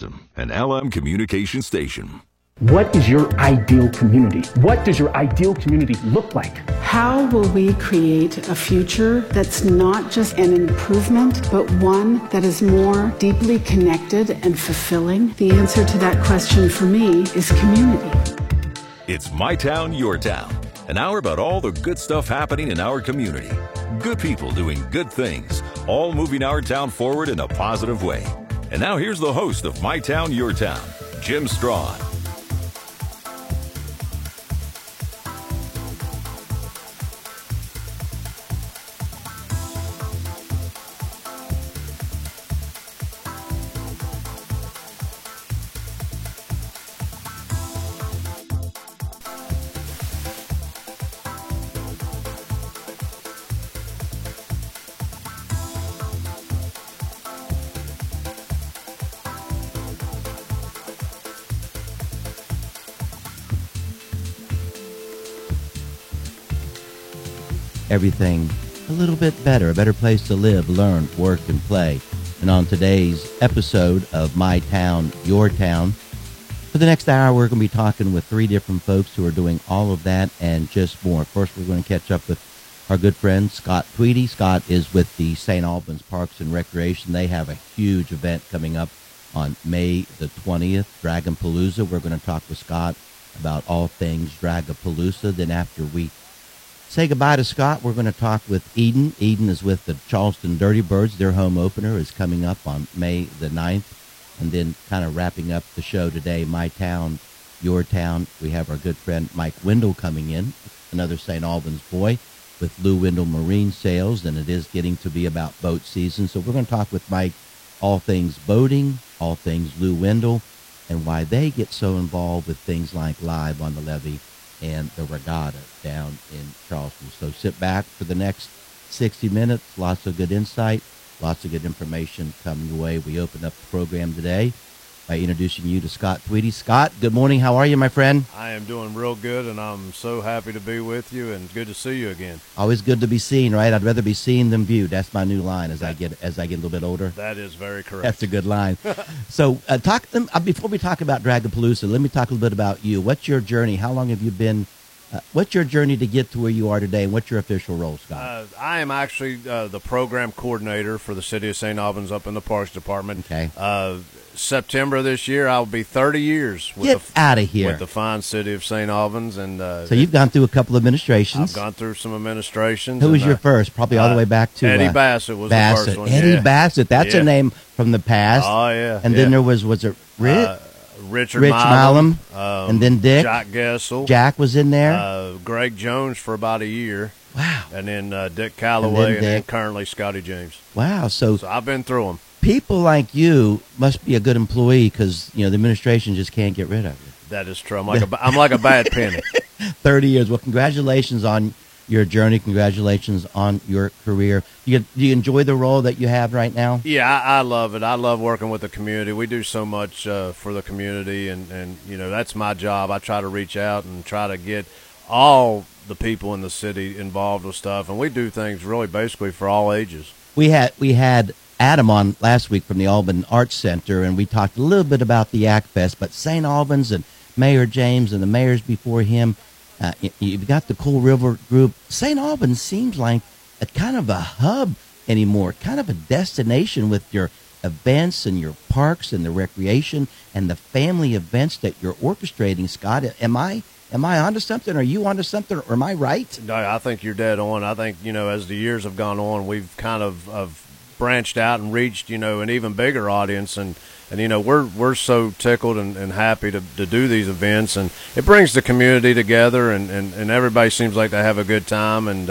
system, an LM communication station. What is your ideal community? What does your ideal community look like? How will we create a future that's not just an improvement, but one that is more deeply connected and fulfilling? The answer to that question for me is community. It's My Town, Your Town. An hour about all the good stuff happening in our community. Good people doing good things, all moving our town forward in a positive way. And now here's the host of My Town, Your Town, Jim Strawn. Everything a little bit better, a better place to live, learn, work, and play. And on today's episode of My Town, Your Town, for the next hour, we're going to be talking with three different folks who are doing all of that and just more. First, we're going to catch up with our good friend, Scott Tweedy. Scott is with the St. Albans Parks and Recreation. They have a huge event coming up on May the 20th, Dragapalooza. We're going to talk with Scott about all things Dragapalooza. Then after we say goodbye to Scott, we're going to talk with Eden. Eden is with the Charleston Dirty Birds. Their home opener is coming up on May the 9th. And then kind of wrapping up the show today, My Town, Your Town, we have our good friend Mike Wendell coming in, another St. Albans boy with Lou Wendell Marine Sales, and it is getting to be about boat season. So we're going to talk with Mike all things boating, all things Lou Wendell, and why they get so involved with things like Live on the Levee and the regatta down in Charleston. So sit back for the next 60 minutes. Lots of good insight, lots of good information coming your way. We open up the program today by introducing you to Scott Tweedy. Scott, good morning. How are you, my friend? I am doing real good, and I'm so happy to be with you, and good to see you again. Always good to be seen, right? I'd rather be seen than viewed. That's my new line as I get a little bit older. That is very correct. That's a good line. So before we talk about Dragapalooza, let me talk a little bit about you. What's your journey? How long have you been? What's your journey to get to where you are today, and what's your official role, Scott? I am actually the program coordinator for the City of St. Albans up in the Parks Department. Okay. September of this year, I'll be 30 years with Get out of here. With the fine City of St. Albans. And so you've gone through a couple of administrations. I've gone through some administrations. Who was your first? Probably all the way back to Eddie Bassett was the first one. Eddie Bassett. That's a name from the past. Oh, yeah. And then there was it Richard Rich Milam, and then Dick. Jack Gessel. Jack was in there. Greg Jones for about a year. Wow. And then Dick Calloway, and then currently Scotty James. Wow. So I've been through them. People like you must be a good employee because, the administration just can't get rid of you. That is true. I'm like a bad penny. 30 years. Well, congratulations on your journey. Congratulations on your career. Do you enjoy the role that you have right now? Yeah, I love it. I love working with the community. We do so much for the community, and that's my job. I try to reach out and try to get all the people in the city involved with stuff, and we do things really basically for all ages. We had Adam on last week from the Albans Arts Center, and we talked a little bit about the Yak Fest, but St. Albans and Mayor James and the mayors before him, you've got the Cool River Group. St. Albans seems like a kind of a hub anymore, kind of a destination with your events and your parks and the recreation and the family events that you're orchestrating, Scott. Am I onto something? Are you onto something? Or am I right? No, I think you're dead on. I think, as the years have gone on, we've kind of branched out and reached, an even bigger audience. And we're so tickled and happy to do these events. And it brings the community together, and everybody seems like they have a good time. And,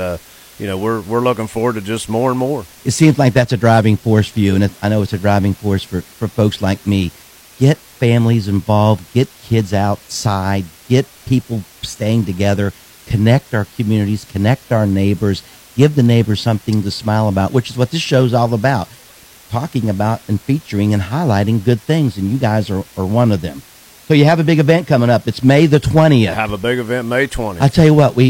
we're looking forward to just more and more. It seems like that's a driving force for you, and I know it's a driving force for folks like me. Get families involved, get kids outside, get people staying together, connect our communities, connect our neighbors, give the neighbors something to smile about, which is what this show's all about, talking about and featuring and highlighting good things, and you guys are one of them. So you have a big event coming up. It's May the 20th. Have a big event May 20th. I tell you what,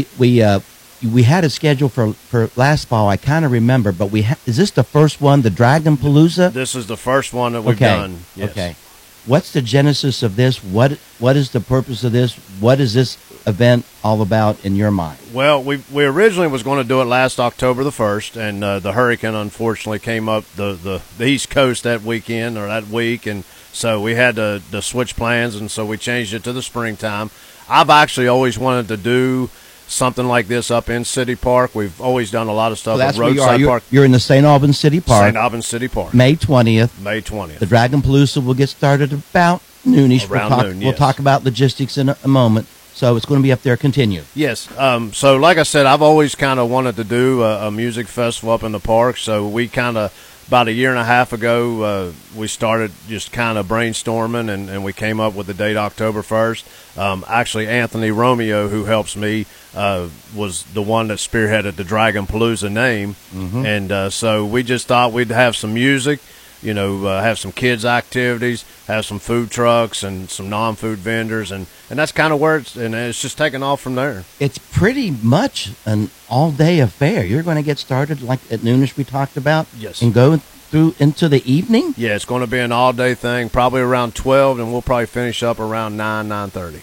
we had a schedule for last fall. I kind of remember, but is this the first one, the Dragapalooza? This is the first one that we've done. Yes. Okay. what's the genesis of this? What is the purpose of this? What is this event all about in your mind? Well, we originally was going to do it last October the 1st, and the hurricane unfortunately came up the East Coast that weekend or that week, and so we had to switch plans, and so we changed it to the springtime. I've actually always wanted to do something like this up in City Park. We've always done a lot of stuff at Roadside Park. You're in the St. Albans City Park. St. Albans City Park. May 20th. May 20th. The Dragonpalooza will get started about noonish. Noon, We'll talk about logistics in a moment. So it's going to be up there. Continue. Yes. So like I said, I've always kind of wanted to do a music festival up in the park. So we kind of, about a year and a half ago, we started just kind of brainstorming, and we came up with the date October 1st. Actually, Anthony Romeo, who helps me, was the one that spearheaded the Dragonpalooza name. Mm-hmm. And so we just thought we'd have some music, have some kids' activities, have some food trucks and some non-food vendors, and that's kind of where it's just taken off from there. It's pretty much an all-day affair. You're going to get started like at noonish we talked about, yes, and go through into the evening? Yeah, it's going to be an all-day thing, probably around 12, and we'll probably finish up around 9:30.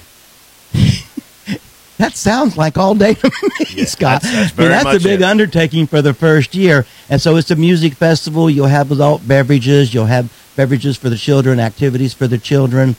That sounds like all day to me, yeah, Scott. That's a big undertaking for the first year. And so it's a music festival. You'll have adult beverages. You'll have beverages for the children, activities for the children.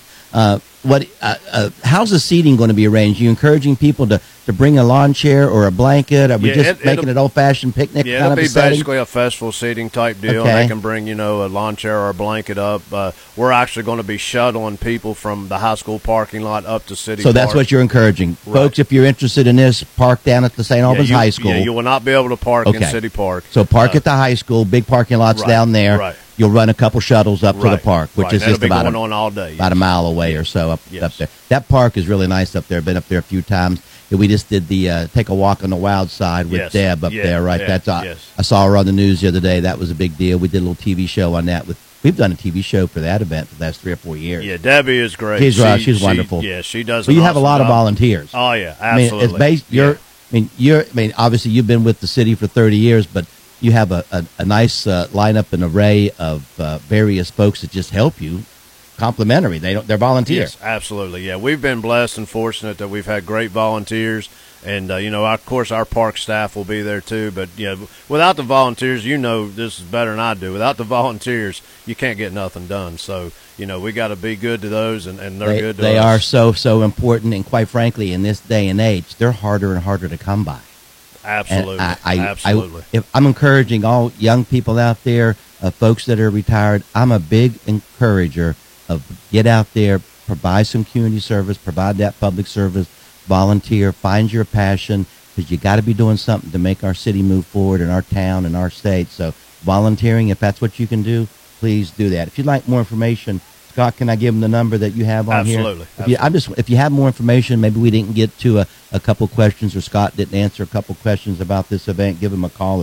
How's the seating going to be arranged? Are you encouraging people to bring a lawn chair or a blanket? Are we just making it old-fashioned picnic kind of a setting? Yeah, it'll be basically a festival seating type deal. Okay. And they can bring, a lawn chair or a blanket up. We're actually going to be shuttling people from the high school parking lot up to City Park. So that's what you're encouraging. Right. Folks, if you're interested in this, park down at the St. Albans High School. Yeah, you will not be able to park in City Park. So park at the high school, big parking lots down there. Right. You'll run a couple shuttles up to the park, which is just about on all day, about a mile away or so up there. That park is really nice up there. Been up there a few times. We just did the Take a Walk on the Wild Side with Deb up there, right? I saw her on the news the other day. That was a big deal. We did a little TV show on that. We've done a TV show for that event for the last 3 or 4 years. Yeah, Debbie is great. She's wonderful. Yeah, she does. But you have a lot of volunteers. Oh yeah, absolutely. Obviously you've been with the city for 30 years, but you have a nice lineup and array of various folks that just help you. Complimentary. They're volunteers. Yes, absolutely. Yeah, we've been blessed and fortunate that we've had great volunteers, and of course our park staff will be there too. But without the volunteers, this is better than I do. Without the volunteers, you can't get nothing done. So we got to be good to those, and they're good to us. They are so important, and quite frankly, in this day and age, they're harder and harder to come by. Absolutely. Absolutely. If I'm encouraging all young people out there, folks that are retired, I'm a big encourager of get out there, provide some community service, provide that public service, volunteer, find your passion, because you got to be doing something to make our city move forward, and our town and our state. So volunteering, if that's what you can do, please do that. If you'd like more information, Scott, can I give them the number that you have on here? Absolutely. If you have more information, maybe we didn't get to a couple questions, or Scott didn't answer a couple questions about this event, give him a call at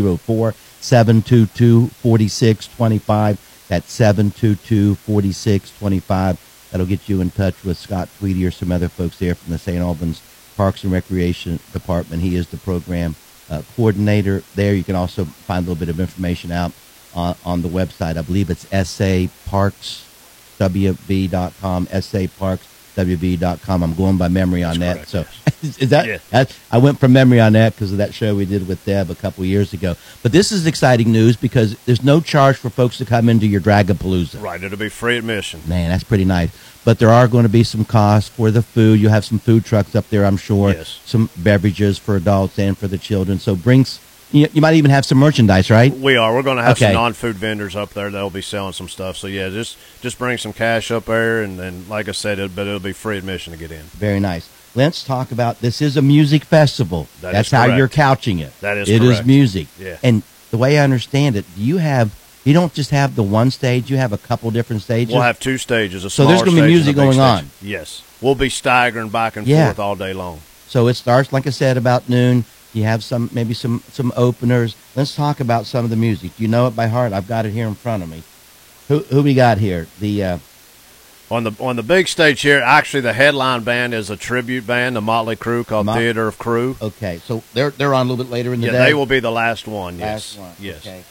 304-722-4625. That's 722-4625. That'll get you in touch with Scott Tweedy or some other folks there from the St. Albans Parks and Recreation Department. He is the program coordinator there. You can also find a little bit of information out on the website. I believe it's saparkswb.com, saparkswb.com. I'm going by memory on that. Correct, so yes. is that I went from memory on that because of that show we did with Deb a couple years ago. But this is exciting news because there's no charge for folks to come into your Dragonpalooza. Right, it'll be free admission. Man, that's pretty nice. But there are going to be some costs for the food. You'll have some food trucks up there, I'm sure. Yes. Some beverages for adults and for the children. So you might even have some merchandise, right? We are. We're going to have some non-food vendors up there that'll be selling some stuff. So, yeah, just bring some cash up there, and like I said, it'll be free admission to get in. Very nice. Let's talk about this is a music festival. That's how you're couching it. That is correct. It is music. Yeah. And the way I understand it, you don't just have the one stage, you have a couple different stages? We'll have 2 stages. So there's going to be music going on? Yes. We'll be staggering back and forth all day long. So it starts, like I said, about noon. You have maybe some openers. Let's talk about some of the music. Do you know it by heart? I've got it here in front of me. Who we got here? On the big stage here, actually the headline band is a tribute band, the Motley Crue, called Theater of Crew. Okay, so they're on a little bit later in the day? Yeah, they will be the last one, yes. Last one, yes. Okay.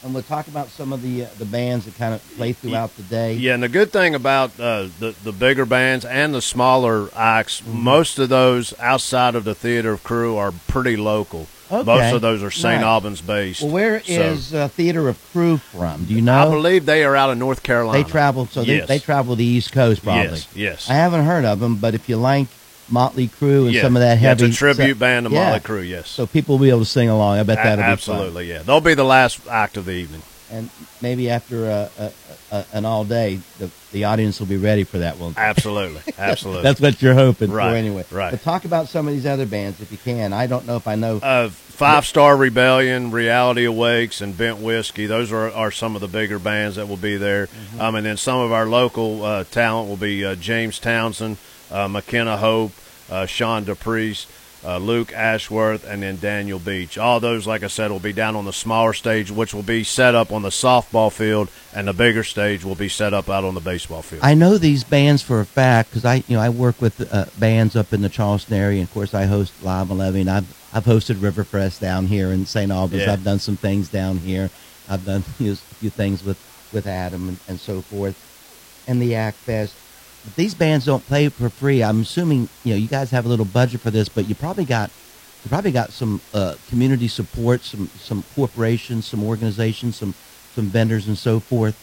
And we'll talk about some of the bands that kind of play throughout the day. Yeah, and the good thing about the bigger bands and the smaller acts, most of those outside of the Theater of Crew are pretty local. Okay. Most of those are St. Nice. Albans based. Well, where is Theater of Crew from? Do you know? I believe they are out of North Carolina. They travel, so Yes. they travel the East Coast probably. Yes, yes. I haven't heard of them, but if you like Motley Crue and Yeah. some of that heavy, it's a tribute band to yeah. Motley Crue. Yes, So people will be able to sing along. I bet that'll be fun. absolutely. Yeah, they'll be the last act of the evening. And maybe after an all day, the audience will be ready for that one. Absolutely, absolutely. That's what you're hoping Right, for anyway. right. But talk about some of these other bands if you can. I don't know if I know. 5-Star Rebellion, Reality Awakes, and Bent Whiskey. Those are some of the bigger bands that will be there. Mm-hmm. And then some of our local talent will be James Townsend, McKenna Hope, Sean DePriest, Luke Ashworth, and then Daniel Beach. All those, like I said, will be down on the smaller stage, which will be set up on the softball field, and the bigger stage will be set up out on the baseball field. I know these bands for a fact because I work with bands up in the Charleston area, and of course I host Live 11. I've hosted Riverfest down here in St. Albans. Yeah. I've done some things down here. I've done a few things with Adam and so forth, and the Act Fest. But these bands don't play for free. I'm assuming you guys have a little budget for this, but you probably got some community support, some corporations, some organizations, some vendors and so forth.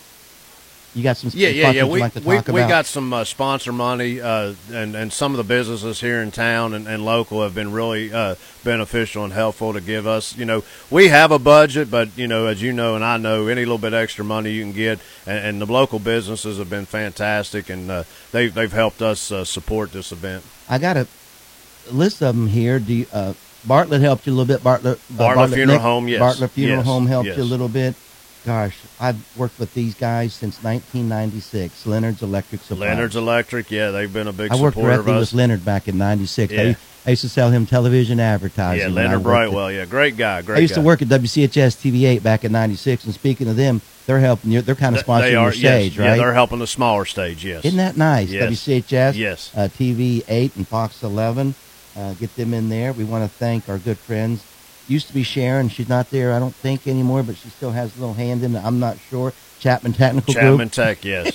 You got some Yeah. you'd like to talk We about? got some sponsor money, and some of the businesses here in town and local have been really beneficial and helpful to give us. We have a budget, but as you know and I know, any little bit extra money you can get, and the local businesses have been fantastic, and they've helped us support this event. I got a list of them here. Do you, Bartlett helped you a little bit? Bartlett Funeral Nick, Home, yes. Bartlett Funeral Yes, Home helped yes. you a little bit. Gosh, I've worked with these guys since 1996. Leonard's Electric Supply. Leonard's Electric, yeah, they've been a big I worked supporter of directly us. with Leonard back in '96. Yeah. I used to sell him television advertising. Yeah, when I Leonard worked at- Brightwell, yeah, great guy, great I used guy. to work at WCHS TV8 back in '96, and speaking of them, they're helping you. They're kind of sponsoring They your are, stage, yes, right? Yeah, they're helping the smaller stage, yes. Isn't that nice? Yes. WCHS, Yes. TV8 and Fox 11. Get them in there. We want to thank our good friends. Used to be Sharon. She's not there, I don't think, anymore, but she still has a little hand in it. I'm not sure. Chapman Technical Chapman Group. Tech, yes,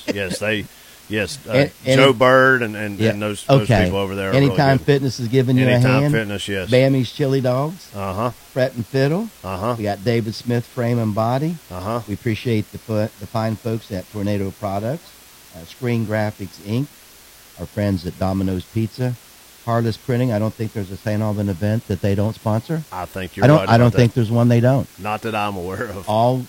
yes. And Joe Bird and Yeah, those okay. people over there. Are Anytime really good. Fitness is giving you a Anytime hand. Fitness, yes. Bammy's Chili Dogs. Uh-huh, Fret and Fiddle. uh-huh, We got David Smith Frame and Body. uh-huh. We appreciate the fine folks at Tornado Products, Screen Graphics Inc., our friends at Domino's Pizza, Harless Printing. I don't think there's a St. Alban event that they don't sponsor. I think you're right. I don't about think that. there's one they don't. Not that I'm aware of.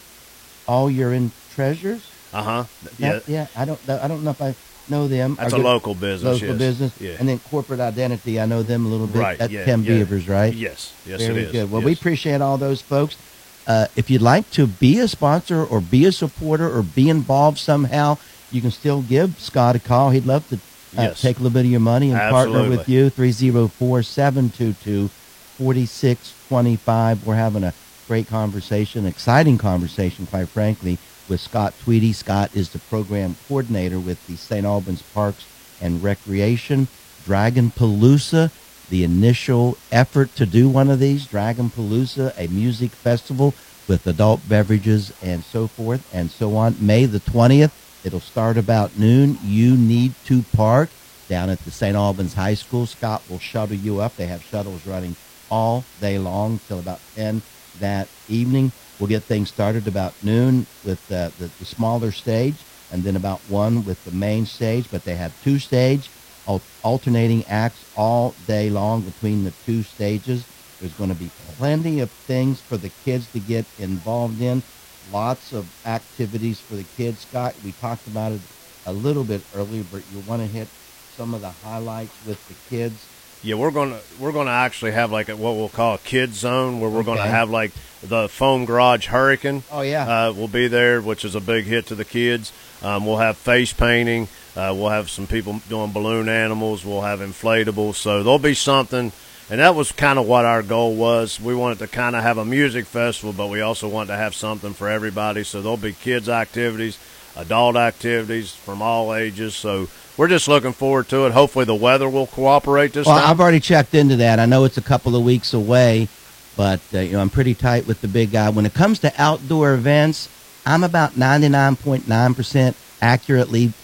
All You're in Treasures. Uh-huh. Yeah, Yeah. I don't know if I know them. that's Our a good- local business, local yes. business. Yeah. And then Corporate Identity. I know them a little bit. Right, That's yeah, Tim yeah. Beavers, right? Yes, yes, Very it is. good. Well, yes. we appreciate all those folks. If you'd like to be a sponsor or be a supporter or be involved somehow, you can still give Scott a call. He'd love to Yes. take a little bit of your money and partner Absolutely. with you. 304-722-4625. We're having a great conversation, exciting conversation, quite frankly, with Scott Tweedy. Scott is the program coordinator with the St. Albans Parks and Recreation. Dragonpalooza, the initial effort to do one of these. Dragonpalooza, a music festival with adult beverages and so forth and so on. May the 20th. It'll start about noon. You need to park down at the St. Albans High School. Scott will shuttle you up. They have shuttles running all day long till about 10 that evening. We'll get things started about noon with the smaller stage, and then about 1 with the main stage. But they have 2 stage, alternating acts all day long between the 2 stages. There's going to be plenty of things for the kids to get involved in. Lots of activities for the kids. Scott, we talked about it a little bit earlier, but you want to hit some of the highlights with the kids. Yeah, we're gonna actually have like what we'll call a kid zone, where we're gonna Okay. have like the Foam Garage Hurricane. Oh, yeah. Will be there, which is a big hit to the kids. We'll have face painting. We'll have some people doing balloon animals. We'll have inflatables. So there'll be something. And that was kind of what our goal was. We wanted to kind of have a music festival, but we also wanted to have something for everybody. So there'll be kids' activities, adult activities from all ages. So we're just looking forward to it. Hopefully the weather will cooperate this Well, time. I've already checked into that. I know it's a couple of weeks away, but I'm pretty tight with the big guy. When it comes to outdoor events, I'm about 99.9% accurately,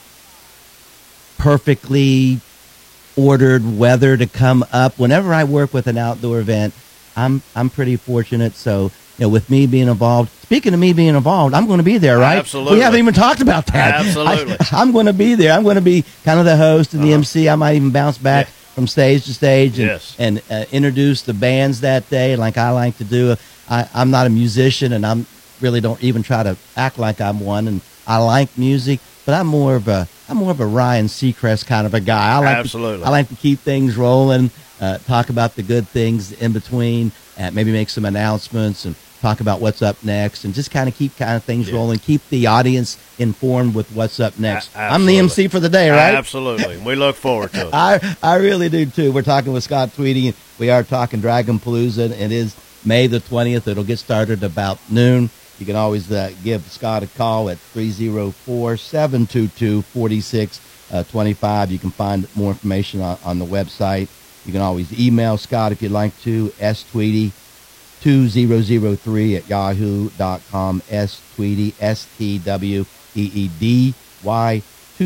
perfectly ordered weather to come up. Whenever I work with an outdoor event, I'm pretty fortunate. So, with me being involved, speaking of me being involved, I'm going to be there, right? Absolutely. We haven't even talked about that. Absolutely. I'm going to be there. I'm going to be kind of the host and the MC. I might even bounce back from stage to stage and introduce the bands that day, like I like to do. I'm not a musician, and I'm really don't even try to act like I'm one. And I like music, but I'm more of a Ryan Seacrest kind of a guy. I like to keep things rolling, talk about the good things in between, maybe make some announcements and talk about what's up next, and just kind of keep things rolling, keep the audience informed with what's up next. I'm the MC for the day, right? Absolutely. We look forward to it. I really do, too. We're talking with Scott Tweedy, and we are talking Dragon Palooza. It is May the 20th. It'll get started about noon. You can always give Scott a call at 304-722-4625. You can find more information on the website. You can always email Scott if you'd like to, stweedy2003 at yahoo.com, stweedy, STWEEDY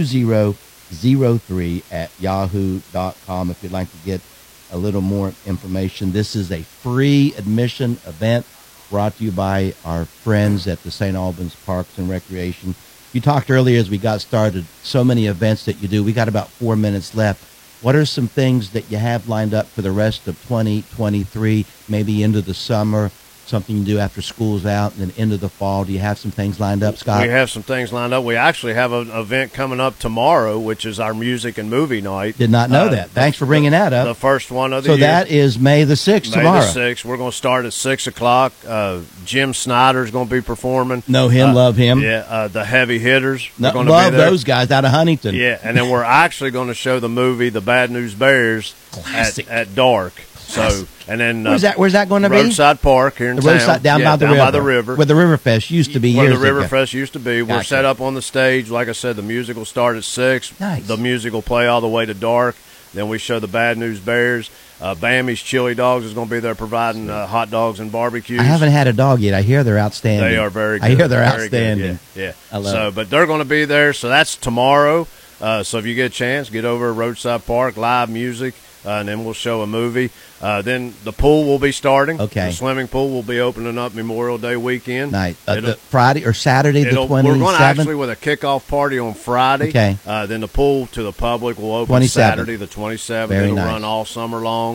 2003 at yahoo.com if you'd like to get a little more information. This is a free admission event brought to you by our friends at the St. Albans Parks and Recreation. You talked earlier as we got started, so many events that you do. We got about 4 minutes left. What are some things that you have lined up for the rest of 2023, maybe into the summer, something you do after school's out, and then into the fall? Do you have some things lined up, Scott? We have some things lined up. We actually have an event coming up tomorrow, which is our music and movie night. Did not know that. Thanks for bringing that up. The first one of the year. So that is May the 6th tomorrow. May the 6th. We're going to start at 6 o'clock. Jim Snyder's going to be performing. Know him, love him. Yeah, the Heavy Hitters. Love those guys out of Huntington. Yeah, and then we're actually going to show the movie The Bad News Bears at dark. So, and then where's that going to be? Roadside Park here in town. Roadside, down by the river. Where the Riverfest used to be years ago. Where the Riverfest used to be. Gotcha. We're set up on the stage. Like I said, the music will start at 6. Nice. The music will play all the way to dark. Then we show the Bad News Bears. Bammy's Chili Dogs is going to be there providing hot dogs and barbecues. I haven't had a dog yet. I hear they're outstanding. They are very good. I hear they're very outstanding. Good. Yeah. I love it. But they're going to be there. So that's tomorrow. So if you get a chance, get over to Roadside Park, live music. And then we'll show a movie. Then the pool will be starting. Okay. The swimming pool will be opening up Memorial Day weekend. Nice. The Friday or Saturday the 27th? We're going to actually with a kickoff party on Friday. Okay. Then the pool to the public will open 27th. Saturday the 27th. Very It'll nice. run all summer long.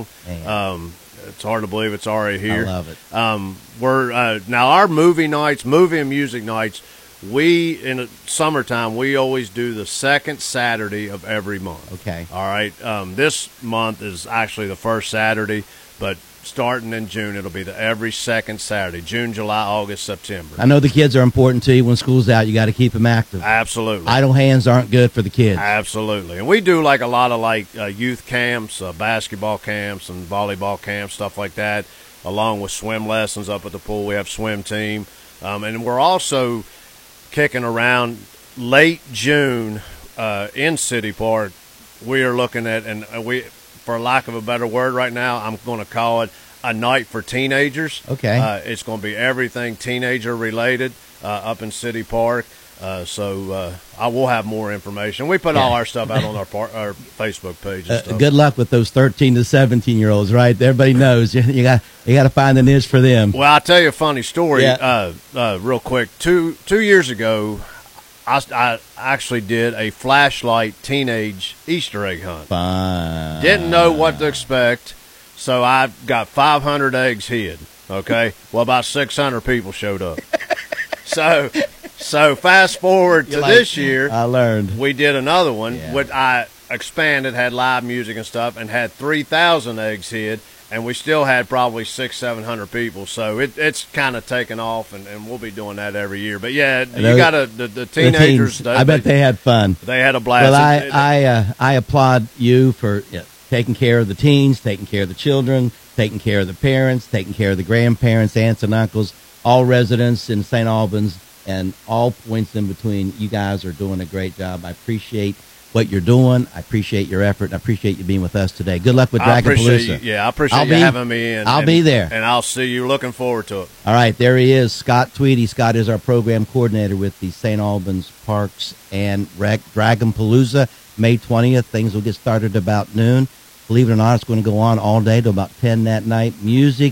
It's hard to believe it's already here. I love it. We're now our movie nights, movie and music nights. We in the summertime we always do the second Saturday of every month. Okay. All right. This month is actually the first Saturday, but starting in June it'll be every second Saturday. June, July, August, September. I know the kids are important to you. When school's out, you got to keep them active. Absolutely. Idle hands aren't good for the kids. Absolutely. And we do like a lot of youth camps, basketball camps, and volleyball camps, stuff like that, along with swim lessons up at the pool. We have swim team, and we're also kicking around late June in City Park. We are looking at, and we, for lack of a better word right now, I'm going to call it a night for teenagers. Okay. It's going to be everything teenager related up in City Park. So I will have more information. We put all our stuff out on our Facebook page and stuff. Good luck with those 13 to 17-year-olds, right? Everybody knows you got to find the niche for them. Well, I'll tell you a funny story Yeah. real quick. Two years ago, I actually did a flashlight teenage Easter egg hunt. Fine. Didn't know what to expect, so I got 500 eggs hid, okay? Well, about 600 people showed up. So fast forward to this year, I learned. we did another one, Yeah. which I expanded, had live music and stuff, and had 3,000 eggs hid, and we still had probably 600-700 people. So it's kind of taken off, and we'll be doing that every year. But yeah, you got the teenagers. I bet they had fun. They had a blast. Well, I applaud you for taking care of the teens, taking care of the children, taking care of the parents, taking care of the grandparents, aunts and uncles, all residents in St. Albans, and all points in between. You guys are doing a great job. I appreciate what you're doing. I appreciate your effort, and I appreciate you being with us today. Good luck with Dragonpalooza. I appreciate you having me in. I'll be there. And I'll see you. Looking forward to it. All right, there he is, Scott Tweedy. Scott is our program coordinator with the St. Albans Parks and Rec. Dragonpalooza, May 20th. Things will get started about noon. Believe it or not, it's going to go on all day till about 10 that night. Music,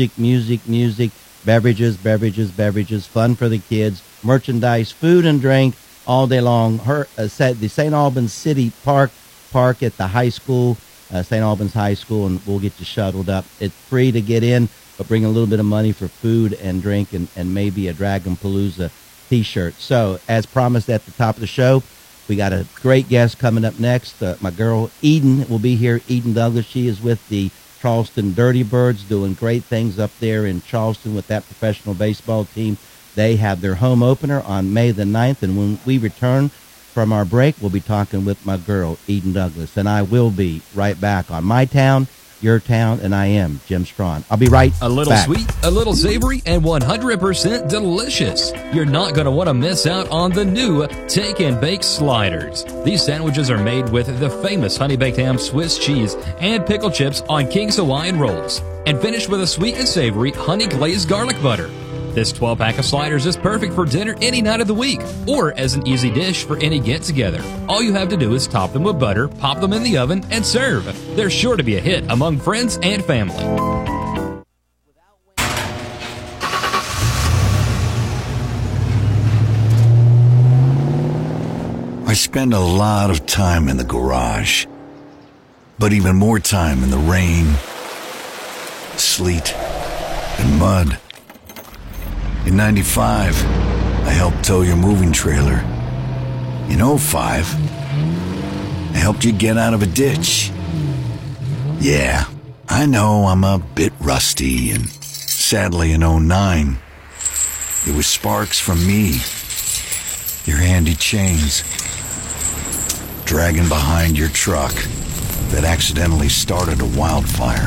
beverages, fun for the kids, merchandise, food and drink all day long. The St. Albans City Park at the high school, St. Albans High School, and we'll get you shuttled up. It's free to get in, but bring a little bit of money for food and drink and maybe a Dragonpalooza T-shirt. So, as promised at the top of the show, we got a great guest coming up next. My girl Eden will be here. Eden Douglas. She is with the Charleston Dirty Birds, doing great things up there in Charleston with that professional baseball team. They have their home opener on May the 9th, and when we return from our break, we'll be talking with my girl Eden Douglas, and I will be right back on My Town, Your Town, and I am Jim Strawn. I'll be right back. A little sweet, a little savory, and 100% delicious. You're not going to want to miss out on the new Take and Bake Sliders. These sandwiches are made with the famous honey baked ham, Swiss cheese, and pickle chips on King's Hawaiian rolls, and finished with a sweet and savory honey glazed garlic butter. This 12-pack of sliders is perfect for dinner any night of the week, or as an easy dish for any get-together. All you have to do is top them with butter, pop them in the oven, and serve. They're sure to be a hit among friends and family. I spend a lot of time in the garage, but even more time in the rain, sleet, and mud. In 95, I helped tow your moving trailer. In 05, I helped you get out of a ditch. Yeah, I know I'm a bit rusty, and sadly in 09, it was sparks from me, your handy chains, dragging behind your truck that accidentally started a wildfire.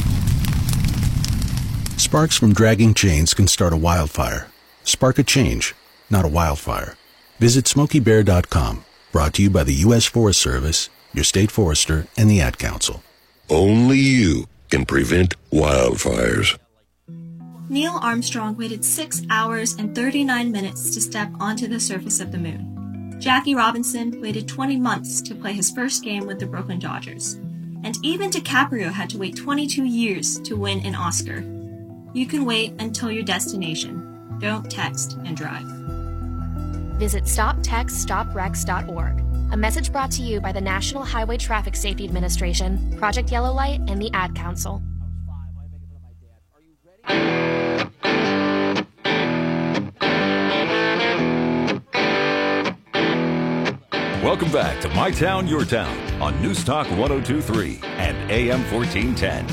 Sparks from dragging chains can start a wildfire. Spark a change, not a wildfire. Visit SmokeyBear.com. Brought to you by the U.S. Forest Service, your state forester, and the Ad Council. Only you can prevent wildfires. Neil Armstrong waited 6 hours and 39 minutes to step onto the surface of the moon. Jackie Robinson waited 20 months to play his first game with the Brooklyn Dodgers. And even DiCaprio had to wait 22 years to win an Oscar. You can wait until your destination. Don't text and drive. Visit StopTextStopWrecks.org. A message brought to you by the National Highway Traffic Safety Administration, Project Yellow Light, and the Ad Council. Welcome back to My Town, Your Town on News Talk 102.3 and AM 1410.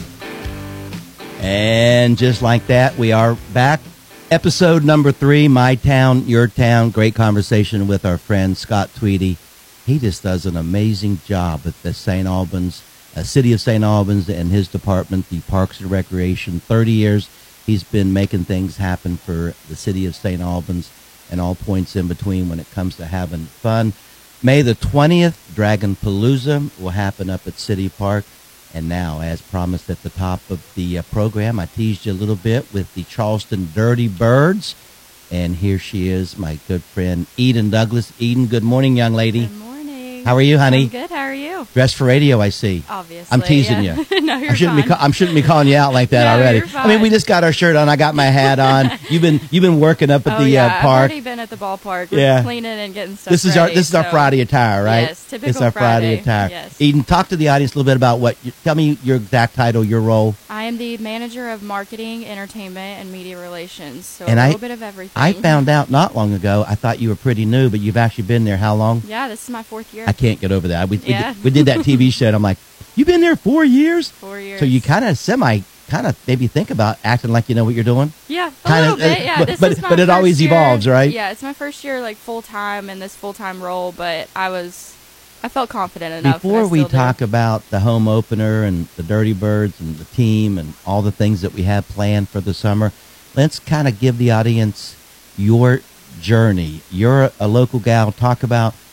And just like that, we are back. Episode number 3, My Town, Your Town. Great conversation with our friend Scott Tweedy. He just does an amazing job at the St. Albans, City of St. Albans, and his department, the Parks and Recreation. 30 years he's been making things happen for the City of St. Albans and all points in between when it comes to having fun. May the 20th, Dragonpalooza will happen up at City Park. And now, as promised at the top of the program, I teased you a little bit with the Charleston Dirty Birds. And here she is, my good friend Eden Douglas. Eden, good morning, young lady. Good morning. How are you, honey? I'm good. How are you? Dressed for radio, I see. Obviously. I'm teasing yeah. you. No, you're I shouldn't fine. I shouldn't be calling you out like that No, already. you're fine. I mean, we just got our shirt on. I got my hat on. You've been working up at the I've park. already been at the ballpark. We're cleaning and getting stuff This is our Friday attire, right? Yes, typical It's our Friday attire. Yes. Eden, talk to the audience a little bit about tell me your exact title, your role. I am the manager of marketing, entertainment, and media relations. So And a little bit of everything. I found out not long ago. I thought you were pretty new, but you've actually been there how long? Yeah, this is my 4th year. I can't get over that. We Yeah. did that TV show, and I'm like, you've been there 4 years? 4 years. So you kind of maybe think about acting like you know what you're doing? Yeah, a little bit. Yeah, but it always first year. evolves, right? Yeah, it's my first year like full-time in this full-time role, but I felt confident enough. Before we talk about the home opener and the Dirty Birds and the team and all the things that we have planned for the summer, let's kind of give the audience your journey. You're a local gal. Talk about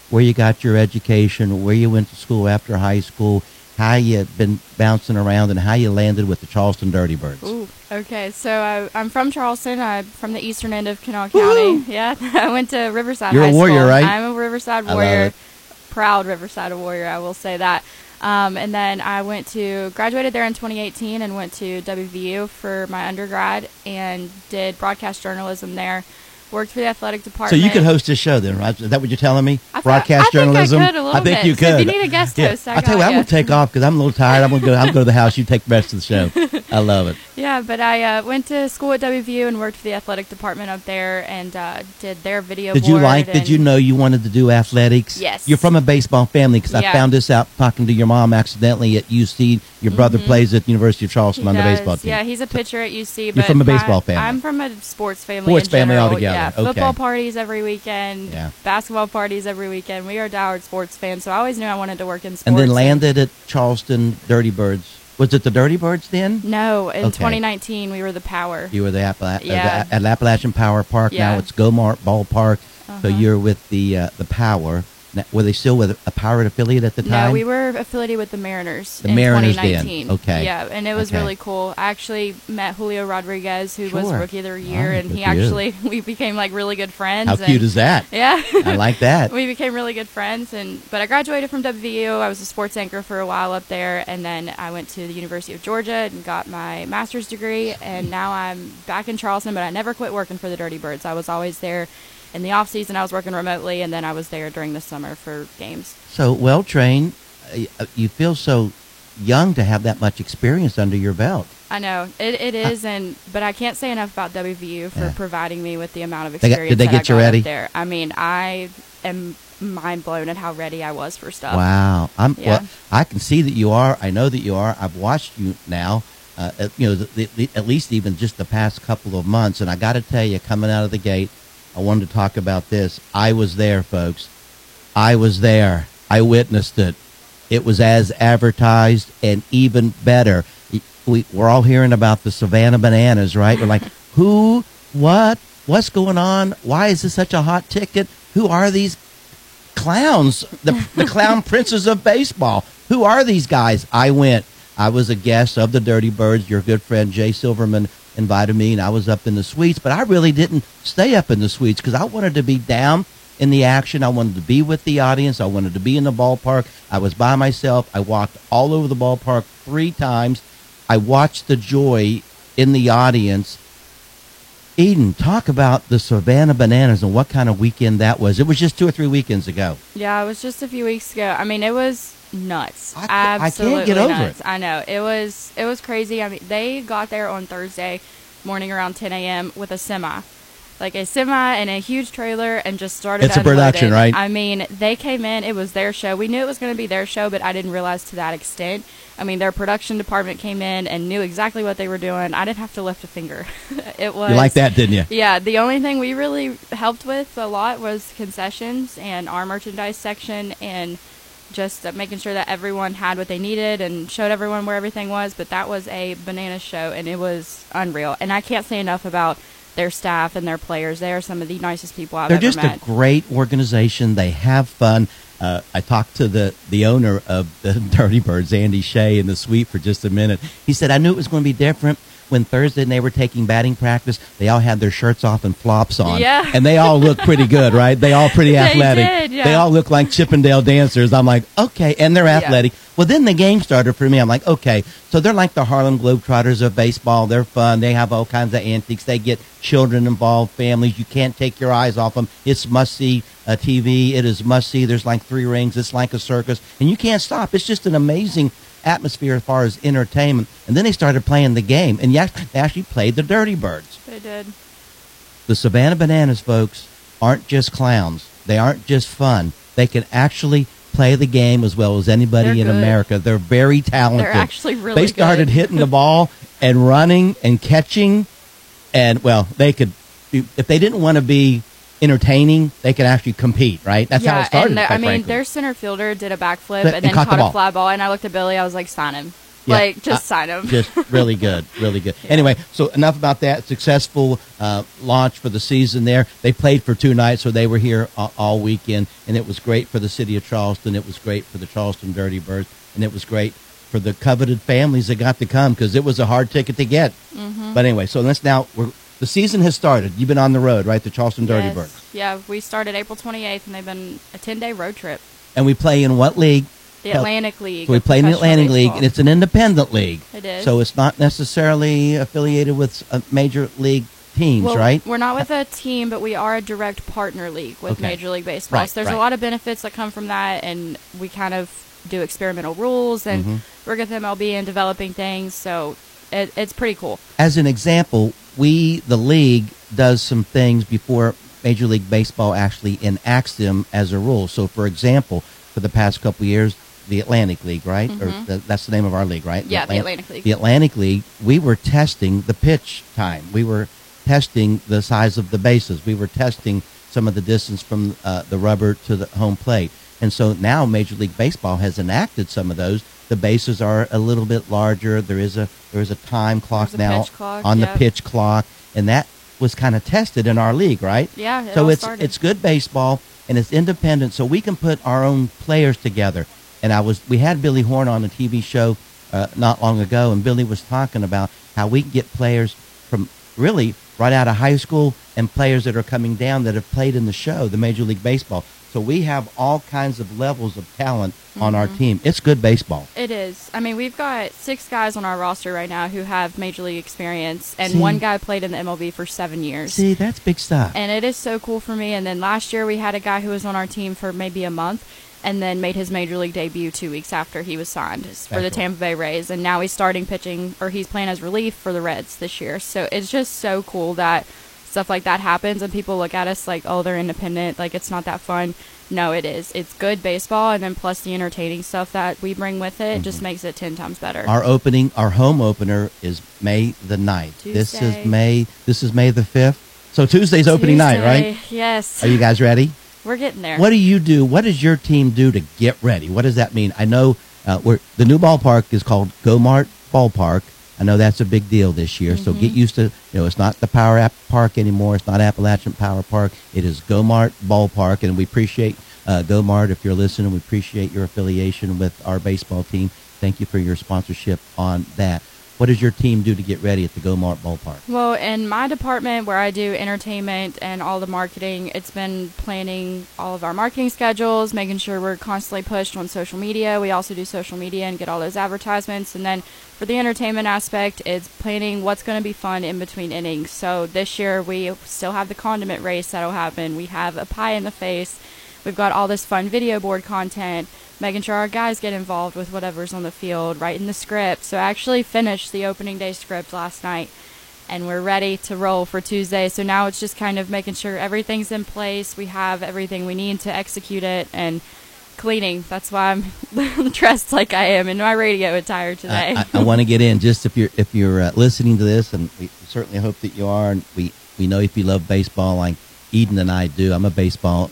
where you got your education, where you went to school after high school, how you been bouncing around, and how you landed with the Charleston Dirty Birds. Ooh, okay. So I'm from Charleston. I'm from the eastern end of Kanawha County. Yeah, I went to Riverside You're High a warrior, School. right? I'm a Riverside warrior. Proud Riverside warrior, I will say that. And then I graduated there in 2018 and went to WVU for my undergrad and did broadcast journalism there. Worked for the athletic department. So you could host this show then, right? Is that what you're telling me? Broadcast journalism? I think I could a little bit. You could. So if you need a guest host, I'll tell you what, I'm going to take off because I'm a little tired. I'm going to go to the house. You take the rest of the show. I love it. Yeah, but I went to school at WVU and worked for the athletic department up there and did their video board. Did you know you wanted to do athletics? Yes. You're from a baseball family because I found this out talking to your mom accidentally at UC. Your brother plays at the University of Charleston on the baseball team. Yeah, he's a pitcher at UC. You're from a baseball family. I'm from a sports family. Sports family altogether. Yeah, okay. football parties every weekend. Yeah. Basketball parties every weekend. We are diehard sports fans, so I always knew I wanted to work in sports. And then landed at Charleston Dirty Birds. Was it the Dirty Birds then? No, in 2019 we were the Power. You were at Appalachian Power Park. Yeah. Now it's Gomart Ballpark. So you're with the Power. Now, were they still with a Power affiliate at the time? No, we were affiliated with the Mariners The in Mariners 2019. then. Okay. Yeah, and it was really cool. I actually met Julio Rodriguez, who was Rookie of the Year, and we became like really good friends. How cute is that? Yeah. I like that. We became really good friends, but I graduated from WVU. I was a sports anchor for a while up there, and then I went to the University of Georgia and got my master's degree, and now I'm back in Charleston, but I never quit working for the Dirty Birds. I was always there. In the off season, I was working remotely, and then I was there during the summer for games. So well trained. You feel so young to have that much experience under your belt. I know it is, but I can't say enough about WVU for providing me with the amount of experience. Did they get you ready? Up there. I mean, I am mind blown at how ready I was for stuff. Wow, well, I can see that you are. I know that you are. I've watched you now. At least even just the past couple of months, and I got to tell you, coming out of the gate, I wanted to talk about this. I was there, folks. I was there. I witnessed it. It was as advertised and even better. We're all hearing about the Savannah Bananas, right? We're like, who, what, what's going on? Why is this such a hot ticket? Who are these clowns, the clown princes of baseball? Who are these guys? I went. I was a guest of the Dirty Birds. Your good friend Jay Silverman invited me, and I was up in the suites, but I really didn't stay up in the suites because I wanted to be down in the action. I wanted to be with the audience. I wanted to be in the ballpark. I was by myself. I walked all over the ballpark 3 times. I watched the joy in the audience. Eden, talk about the Savannah Bananas and what kind of weekend that was. It was just 2 or 3 weekends ago. Yeah, it was just a few weeks ago. I mean, it was nuts. I can't get over nuts. it. I know. It was crazy. I mean, they got there on Thursday morning around 10 a.m. with a semi. Like a semi and a huge trailer, and just started It's a unloading. production, right? I mean, they came in. It was their show. We knew it was going to be their show, but I didn't realize to that extent. I mean, their production department came in and knew exactly what they were doing. I didn't have to lift a finger. It was. You like that, didn't you? Yeah. The only thing we really helped with a lot was concessions and our merchandise section, and just making sure that everyone had what they needed and showed everyone where everything was. But that was a banana show, and it was unreal. And I can't say enough about their staff and their players. They are some of the nicest people I've ever met. They're just a great organization. They have fun. I talked to the owner of the Dirty Birds, Andy Shea, in the suite for just a minute. He said, I knew it was going to be different. When Thursday they were taking batting practice, they all had their shirts off and flops on. Yeah. And they all look pretty good, right? They all pretty athletic. They did, yeah. They all look like Chippendale dancers. I'm like, okay. And they're athletic. Yeah. Well, then the game started for me. I'm like, okay. So they're like the Harlem Globetrotters of baseball. They're fun. They have all kinds of antics. They get children involved, families. You can't take your eyes off them. It's must-see TV. It is must-see. There's like 3 rings. It's like a circus. And you can't stop. It's just an amazing atmosphere as far as entertainment. And then they started playing the game, and they actually played the Dirty Birds. They did. The Savannah Bananas, folks, aren't just clowns. They aren't just fun. They can actually play the game as well as anybody in America. They're very talented. They're actually really They started hitting the ball and running and catching, and, well, they could, if they didn't want to be entertaining, they could actually compete, right? That's how it started. And I mean, their center fielder did a backflip and then caught a fly ball, and I looked at Billy. I was like, sign him. Yeah, just sign them. Just really good, really good. Yeah. Anyway, so enough about that. Successful launch for the season there. They played for 2 nights, so they were here all weekend, and it was great for the city of Charleston. It was great for the Charleston Dirty Birds, and it was great for the coveted families that got to come because it was a hard ticket to get. Mm-hmm. But anyway, so the season has started. You've been on the road, right? The Charleston Dirty Birds. Yeah, we started April 28th, and they've been a 10-day road trip. And we play in what league? The Atlantic League. So we play in the Atlantic League, and it's an independent league. It is. So it's not necessarily affiliated with major league teams, right? We're not with a team, but we are a direct partner league with Major League Baseball. Right, so there's a lot of benefits that come from that, and we kind of do experimental rules and work with MLB and developing things. So it's pretty cool. As an example, the league does some things before Major League Baseball actually enacts them as a rule. So, for example, for the past couple of years, the Atlantic League, right? Mm-hmm. Or that's the name of our league, right? Yeah, the Atlantic League. The Atlantic League, we were testing the pitch time. We were testing the size of the bases. We were testing some of the distance from the rubber to the home plate. And so now Major League Baseball has enacted some of those. The bases are a little bit larger. There is a time clock now on the pitch clock, and that was kind of tested in our league, right? Yeah. So it's good baseball and it's independent, so we can put our own players together. And we had Billy Horn on a TV show not long ago, and Billy was talking about how we can get players from really right out of high school and players that are coming down that have played in the show, the Major League Baseball. So we have all kinds of levels of talent on our team. It's good baseball. It is. I mean, we've got 6 guys on our roster right now who have Major League experience, and one guy played in the MLB for 7 years. See, that's big stuff. And it is so cool for me. And then last year we had a guy who was on our team for maybe a month and then made his Major League debut 2 weeks after he was signed for the Tampa Bay Rays. And now he's starting pitching, or he's playing as relief for the Reds this year. So it's just so cool that stuff like that happens and people look at us like, oh, they're independent, like it's not that fun. No, it is. It's good baseball, and then plus the entertaining stuff that we bring with it just makes it 10 times better. Our home opener is May the 9th. Tuesday. This is May the 5th. So Tuesday's opening night, right? Yes. Are you guys ready? We're getting there. What do you do? What does your team do to get ready? What does that mean? I know the new ballpark is called Go-Mart Ballpark. I know that's a big deal this year, so get used to, it's not the Power App Park anymore. It's not Appalachian Power Park. It is Go-Mart Ballpark, and we appreciate Go-Mart. If you're listening, we appreciate your affiliation with our baseball team. Thank you for your sponsorship on that. What does your team do to get ready at the Go-Mart Ballpark? Well, in my department where I do entertainment and all the marketing, it's been planning all of our marketing schedules, making sure we're constantly pushed on social media. We also do social media and get all those advertisements. And then for the entertainment aspect, it's planning what's going to be fun in between innings. So this year we still have the condiment race that'll happen. We have a pie in the face. We've got all this fun video board content, making sure our guys get involved with whatever's on the field, writing the script. So I actually finished the opening day script last night, and we're ready to roll for Tuesday. So now it's just kind of making sure everything's in place. We have everything we need to execute it, and cleaning. That's why I'm dressed like I am in my radio attire today. I want to get in, just if you're listening to this, and we certainly hope that you are, and we know if you love baseball like Eden and I do. I'm a baseball.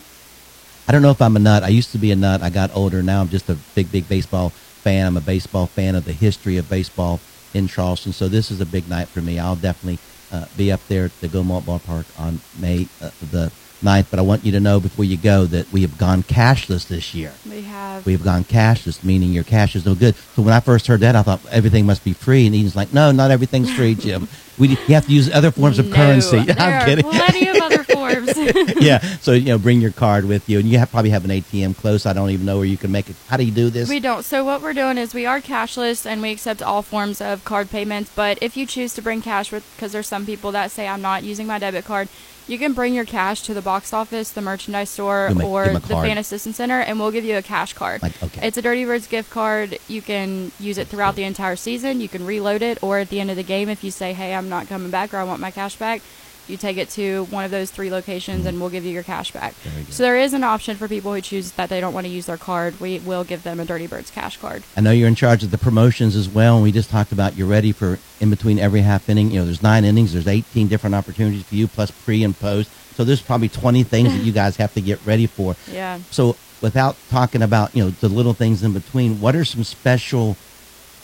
I don't know if I'm a nut. I used to be a nut. I got older. Now I'm just a big baseball fan. I'm a baseball fan of the history of baseball in Charleston. So this is a big night for me. I'll definitely be up there at the Go-Mart Ballpark on May the 9th. But I want you to know before you go that we have gone cashless this year. We have gone cashless, meaning your cash is no good. So when I first heard that, I thought everything must be free. And Eden's like, no, not everything's free, Jim. You have to use other forms of currency. There I'm kidding. are plenty of other forms. Yeah, so bring your card with you, and you probably have an ATM close. I don't even know where you can make it. How do you do this? We don't. So what we're doing is we are cashless, and we accept all forms of card payments. But if you choose to bring cash, because there's some people that say I'm not using my debit card, you can bring your cash to the box office, the merchandise store, or the Fan Assistance Center, and we'll give you a cash card. It's a Dirty Birds gift card. You can use it throughout the entire season. You can reload it, or at the end of the game, if you say, hey, I'm not coming back, or I want my cash back, you take it to one of those 3 locations, and we'll give you your cash back. So there is an option for people who choose that they don't want to use their card. We will give them a Dirty Birds cash card. I know you're in charge of the promotions as well, and we just talked about you're ready for in between every half inning. There's 9 innings. There's 18 different opportunities for you, plus pre and post. So there's probably 20 things that you guys have to get ready for. Yeah. So without talking about, the little things in between, what are some special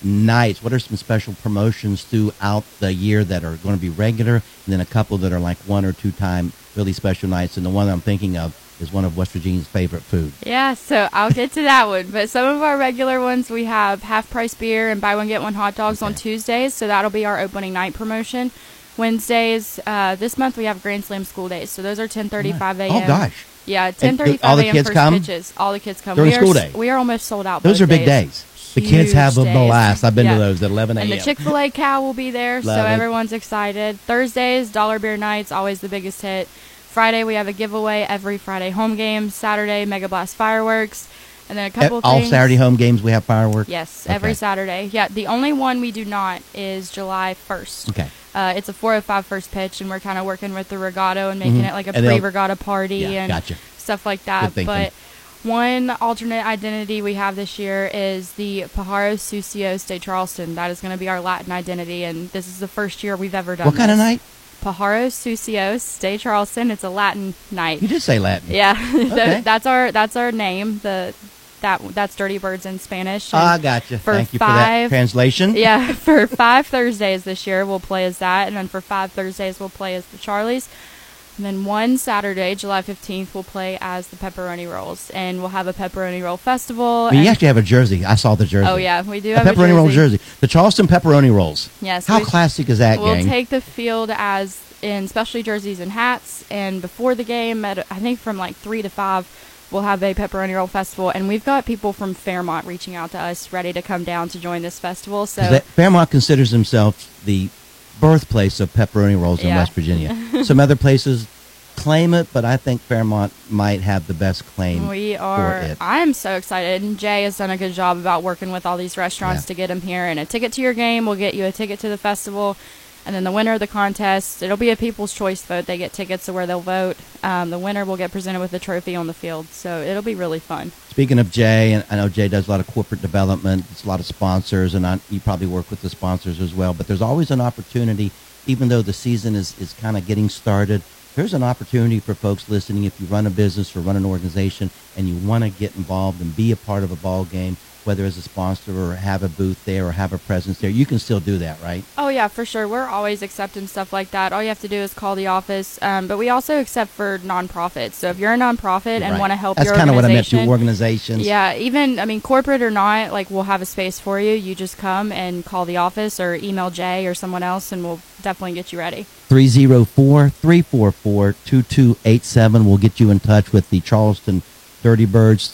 nights, what are some special promotions throughout the year that are going to be regular, and then a couple that are like 1 or 2 time really special nights? And the one I'm thinking of is one of West Virginia's favorite food. Yeah, so I'll get to that one. But some of our regular ones, we have half-price beer and buy one, get one hot dogs on Tuesdays, so that'll be our opening night promotion. Wednesdays, this month we have Grand Slam school days, so those are 10:35 a.m. Oh, gosh. Yeah, 10:35 all the a.m. kids first come? pitches. All the kids come. During school day? We are almost sold out. Those both are big days. The kids have a days. blast. I've been Yeah. to those at 11 a.m. And the Chick-fil-A cow will be there, so Love it. everyone's excited. Thursdays, dollar beer nights, always the biggest hit. Friday, we have a giveaway every Friday home game. Saturday, Mega Blast fireworks. And then a couple All things. Saturday home games we have fireworks? Yes, Okay. every Saturday. Yeah, the only one we do not is July 1st. Okay. It's a 4:05 first pitch, and we're kind of working with the regatta and making Mhm. it like a And they'll- pre-regatta party Yeah, and gotcha. stuff like Good that. thinking. But one alternate identity we have this year is the Pájaros Sucios de Charleston. That is going to be our Latin identity, and this is the first year we've ever done What kind of this. night? Pájaros Sucios de Charleston. It's a Latin night. You did say Latin. Yeah, Okay. that's our name. That's Dirty Birds in Spanish. Ah, And gotcha. for Thank you for that 5 translation. Yeah, for 5 Thursdays this year, we'll play as that. And then for 5 Thursdays, we'll play as the Charlies. And then one Saturday, July 15th, we'll play as the Pepperoni Rolls. And we'll have a Pepperoni Roll Festival. I mean, you actually have a jersey. I saw the jersey. Oh, yeah, we do a have a pepperoni roll jersey. jersey. The Charleston pepperoni rolls. Yes. How classic is that, We'll gang? take the field as in specialty jerseys and hats. And before the game, I think from like 3 to 5, we'll have a Pepperoni Roll Festival. And we've got people from Fairmont reaching out to us, ready to come down to join this festival. So Fairmont considers themselves the birthplace of pepperoni rolls in Yeah. West Virginia. Some other places claim it, but I think Fairmont might have the best claim we for are. it. I'm so excited, and Jay has done a good job about working with all these restaurants Yeah. to get them here. And a ticket to your game will get you a ticket to the festival, and then the winner of the contest, it'll be a People's Choice vote. They get tickets to where they'll vote. The winner will get presented with a trophy on the field, so it'll be really fun. Speaking of Jay, and I know Jay does a lot of corporate development, it's a lot of sponsors, and you probably work with the sponsors as well, but there's always an opportunity, even though the season is kind of getting started, there's an opportunity for folks listening. If you run a business or run an organization and you want to get involved and be a part of a ball game, whether as a sponsor or have a booth there or have a presence there, you can still do that, right? Oh, yeah, for sure. We're always accepting stuff like that. All you have to do is call the office. But we also accept for nonprofits. So if you're a nonprofit and Right. want to help That's your kind of what I meant organization. to organizations. Yeah, even, corporate or not, like, we'll have a space for you. You just come and call the office or email Jay or someone else, and we'll definitely get you ready. 304-344-2287 will get you in touch with the Charleston Dirty Birds.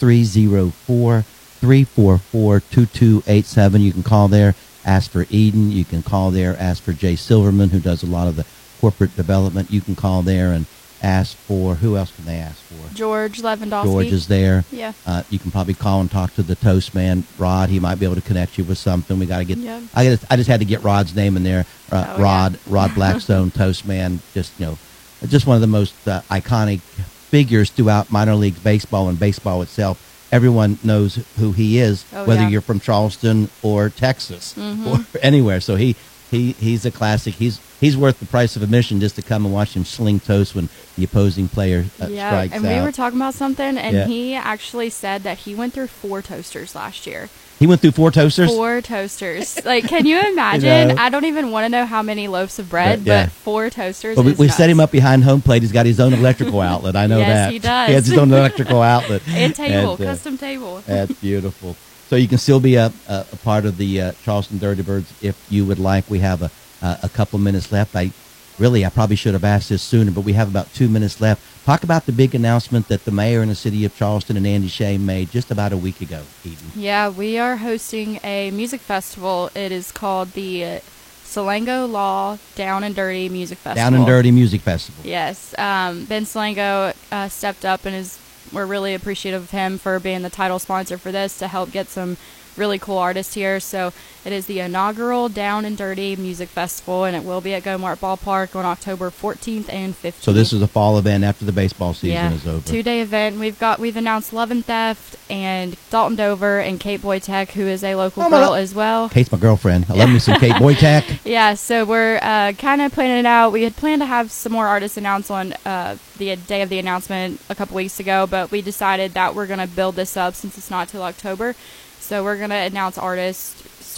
304-344-2287. You can call there, ask for Eden. You can call there, ask for Jay Silverman, who does a lot of the corporate development. You can call there and ask for, who else can they ask for? George Lewandowski. George is there. Yeah. You can probably call and talk to the toast man, Rod. He might be able to connect you with something. We got to get. Yep. I just had to get Rod's name in there. Rod Blackstone, toast man. Just one of the most iconic figures throughout minor league baseball and baseball itself. Everyone knows who he is, whether you're from Charleston or Texas or anywhere. So he's a classic. He's worth the price of admission just to come and watch him sling toast when the opposing player strikes and out. we were talking about something, and Yeah. he actually said that he went through 4 toasters last year. He went through 4 toasters? 4 toasters. Like, can you imagine? You know. I don't even want to know how many loaves of bread, Yeah. but 4 toasters Well, is we nuts. set him up behind home plate. He's got his own electrical outlet. I know Yes, that. he does. He has his own electrical outlet. And table, And, custom table. That's beautiful. So you can still be a part of the Charleston Dirty Birds if you would like. We have a couple minutes left. I probably should have asked this sooner, but we have about 2 minutes left. Talk about the big announcement that the mayor in the city of Charleston and Andy Shea made just about a week ago, Eden. Yeah, we are hosting a music festival. It is called the Salango Law Down and Dirty Music Festival. Down and Dirty Music Festival. Yes. Ben Salango stepped up, and we're really appreciative of him for being the title sponsor for this to help get some really cool artists here. So it is the inaugural Down and Dirty Music Festival, and it will be at Gomart Ballpark on October 14th and 15th. So this is a fall event after the baseball season is over. 2-day event. We've announced Love and Theft and Dalton Dover and Kate Boytek, who is a local girl as well. Kate's my girlfriend. I love me some Kate Boytek. Yeah, so we're kind of planning it out. We had planned to have some more artists announce on the day of the announcement a couple weeks ago, but we decided that we're going to build this up since it's not till October. So we're going to announce artists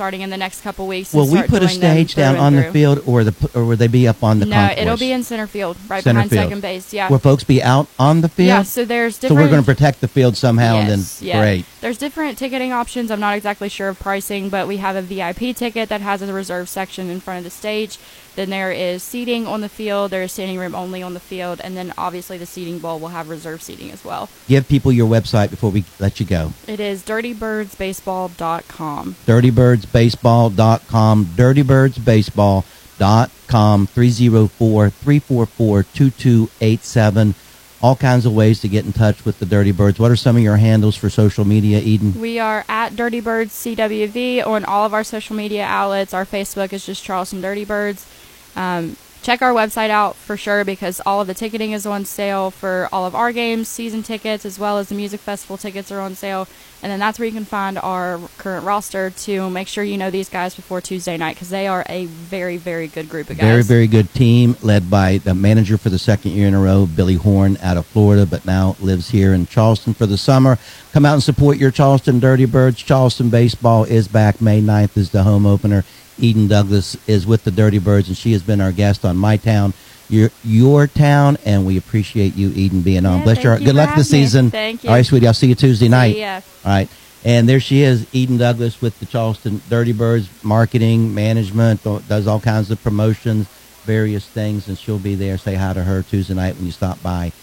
starting in the next couple weeks. Will we put a stage down on the field, or will they be up on the concourse? No, it'll be in center field, right behind second base. Yeah. Will folks be out on the field? Yeah. So there's different. So we're going to protect the field somehow, and then great. There's different ticketing options. I'm not exactly sure of pricing, but we have a VIP ticket that has a reserved section in front of the stage. Then there is seating on the field. There is standing room only on the field. And then obviously the seating bowl will have reserved seating as well. Give people your website before we let you go. It is dirtybirdsbaseball.com. Dirtybirdsbaseball.com. Dirtybirdsbaseball.com. 304-344-2287. All kinds of ways to get in touch with the Dirty Birds. What are some of your handles for social media, Eden? We are at Dirty Birds CWV on all of our social media outlets. Our Facebook is just Charleston Dirty Birds. Check our website out for sure, because all of the ticketing is on sale for all of our games. Season tickets as well as the music festival tickets are on sale. And then that's where you can find our current roster to make sure you know these guys before Tuesday night, because they are a very, very good group of guys. Very, very good team led by the manager for the second year in a row, Billy Horn, out of Florida, but now lives here in Charleston for the summer. Come out and support your Charleston Dirty Birds. Charleston baseball is back. May 9th is the home opener. Eden Douglas is with the Dirty Birds, and she has been our guest on My Town, Your Town, and we appreciate you, Eden, being on. Bless your heart. Good luck this season. Thank you. All right, sweetie, I'll see you Tuesday night. Yeah. All right. And there she is, Eden Douglas with the Charleston Dirty Birds, marketing, management, does all kinds of promotions, various things, and she'll be there. Say hi to her Tuesday night when you stop by.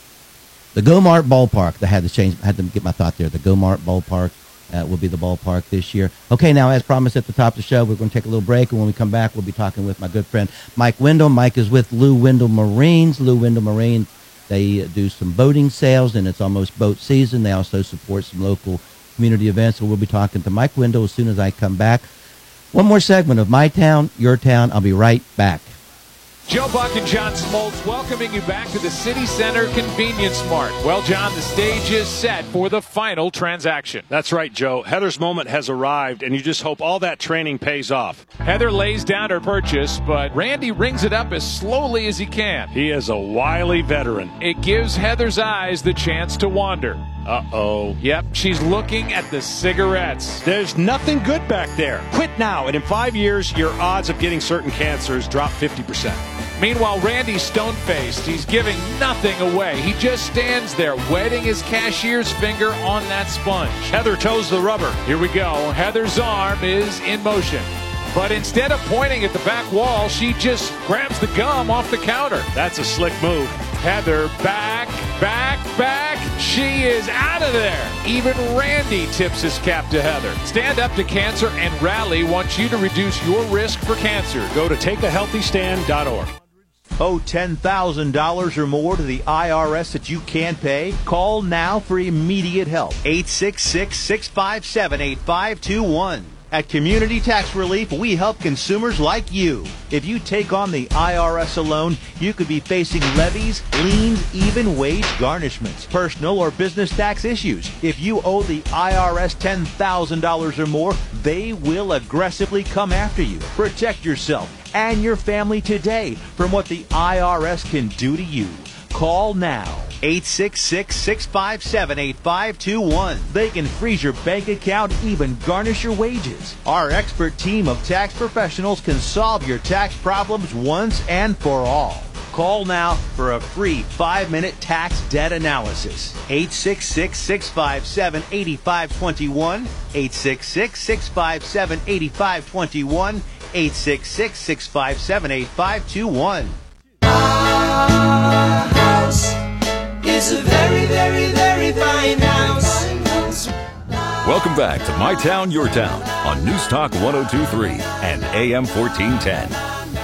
The Go-Mart Ballpark, I had to get my thought there. The Go-Mart Ballpark will be the ballpark this year. Okay, now, as promised at the top of the show, we're going to take a little break, and when we come back, we'll be talking with my good friend Mike Wendell. Mike is with Lou Wendell Marines. Lou Wendell Marine, they do some boating sales, and it's almost boat season. They also support some local community events, so we'll be talking to Mike Wendell as soon as I come back. One more segment of My Town, Your Town. I'll be right back. Joe Buck and John Smoltz welcoming you back to the City Center Convenience Mart. Well, John, the stage is set for the final transaction. That's right, Joe. Heather's moment has arrived, and you just hope all that training pays off. Heather lays down her purchase, but Randy rings it up as slowly as he can. He is a wily veteran. It gives Heather's eyes the chance to wander. Uh-oh. Yep, she's looking at the cigarettes. There's nothing good back there. Quit now, and in 5 years, your odds of getting certain cancers drop 50%. Meanwhile, Randy's stone-faced. He's giving nothing away. He just stands there, wetting his cashier's finger on that sponge. Heather toes the rubber. Here we go. Heather's arm is in motion. But instead of pointing at the back wall, she just grabs the gum off the counter. That's a slick move. Heather back. She is out of there. Even Randy tips his cap to Heather. Stand Up to Cancer and Rally wants you to reduce your risk for cancer. Go to takeahealthystand.org. Owe $10,000 or more to the IRS that you can't pay? Call now for immediate help. 866-657-8521. At Community Tax Relief, we help consumers like you. If you take on the IRS alone, you could be facing levies, liens, even wage garnishments, personal or business tax issues. If you owe the IRS $10,000 or more, they will aggressively come after you. Protect yourself and your family today from what the IRS can do to you. Call now. 866-657-8521. They can freeze your bank account, even garnish your wages. Our expert team of tax professionals can solve your tax problems once and for all. Call now for a free 5-minute tax debt analysis. 866-657-8521. 866-657-8521. 866-657-8521. Our house is a very, very, very fine house. Welcome back to My Town, Your Town on News Talk 102.3 and AM 1410.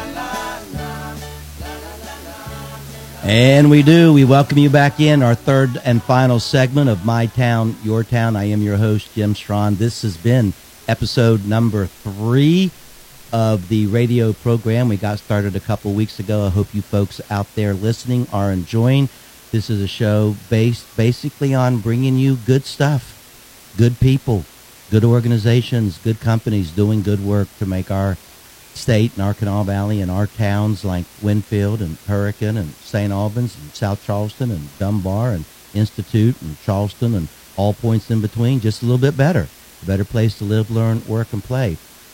And we welcome you back in our third and final segment of My Town, Your Town. I am your host, Jim Strawn. This has been episode number 3 of the radio program. We got started a couple weeks ago. I hope you folks out there listening are enjoying. This is a show based basically on bringing you good stuff, good people, good organizations, good companies doing good work to make our state and our Kanawha Valley and our towns like Winfield and Hurricane and St. Albans and South Charleston and Dunbar and Institute and Charleston and all points in between just a little bit better. A better place to live, learn, work, and play.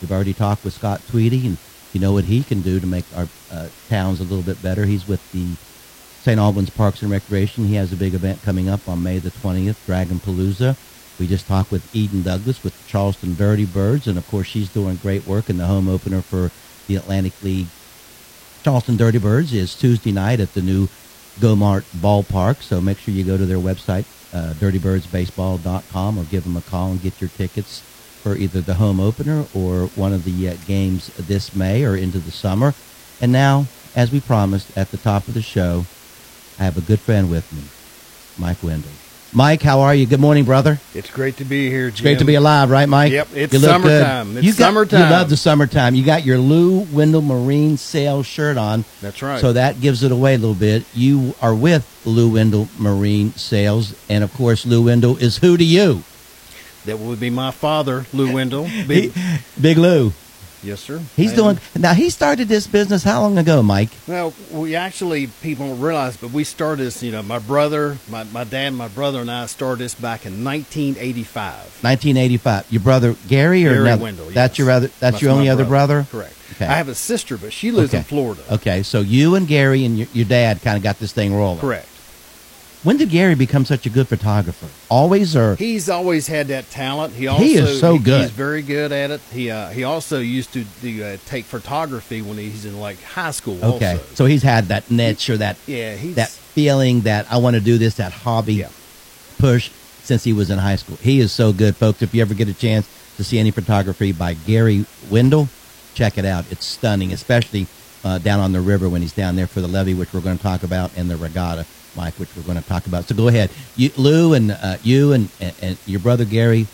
We've already talked with Scott Tweedy, and you know what he can do to make our towns a little bit better. He's with the St. Albans Parks and Recreation. He has a big event coming up on May the 20th, Dragon Palooza. We just talked with Eden Douglas with Charleston Dirty Birds, and of course she's doing great work in the home opener for the Atlantic League. Charleston Dirty Birds is Tuesday night at the new Gomart Ballpark, so make sure you go to their website, dirtybirdsbaseball.com, or give them a call and get your tickets for either the home opener or one of the games this May or into the summer. And now, as we promised at the top of the show, I have a good friend with me, Mike Wendell. Mike, how are you? Good morning, brother. It's great to be here, Jim. It's great to be alive, right, Mike? Yep, it's summertime. It's summertime. You love the summertime. You got your Lou Wendell Marine Sales shirt on. That's right. So that gives it away a little bit. You are with Lou Wendell Marine Sales, and, of course, Lou Wendell is who to you? That would be my father, Lou Wendell. Big Lou. Yes, sir. Now, he started this business how long ago, Mike? Well, we actually, people don't realize, but we started this, my brother, my dad, my brother, and I started this back in 1985. 1985. Your brother, Gary? Or Gary Wendell, yes. That's your only other brother? Correct. Okay. I have a sister, but she lives in Florida. Okay, so you and Gary and your dad kind of got this thing rolling. Correct. When did Gary become such a good photographer? Always, or he's always had that talent. He is so good. He's very good at it. He also used to take photography when he's in like high school. Okay, also. So he's had that niche or that that feeling that I want to do this, that hobby push since he was in high school. He is so good, folks. If you ever get a chance to see any photography by Gary Wendell, check it out. It's stunning, especially down on the river when he's down there for the levee, which we're going to talk about, and the regatta, Mike, which we're going to talk about. So go ahead. Lou and you and your brother Gary,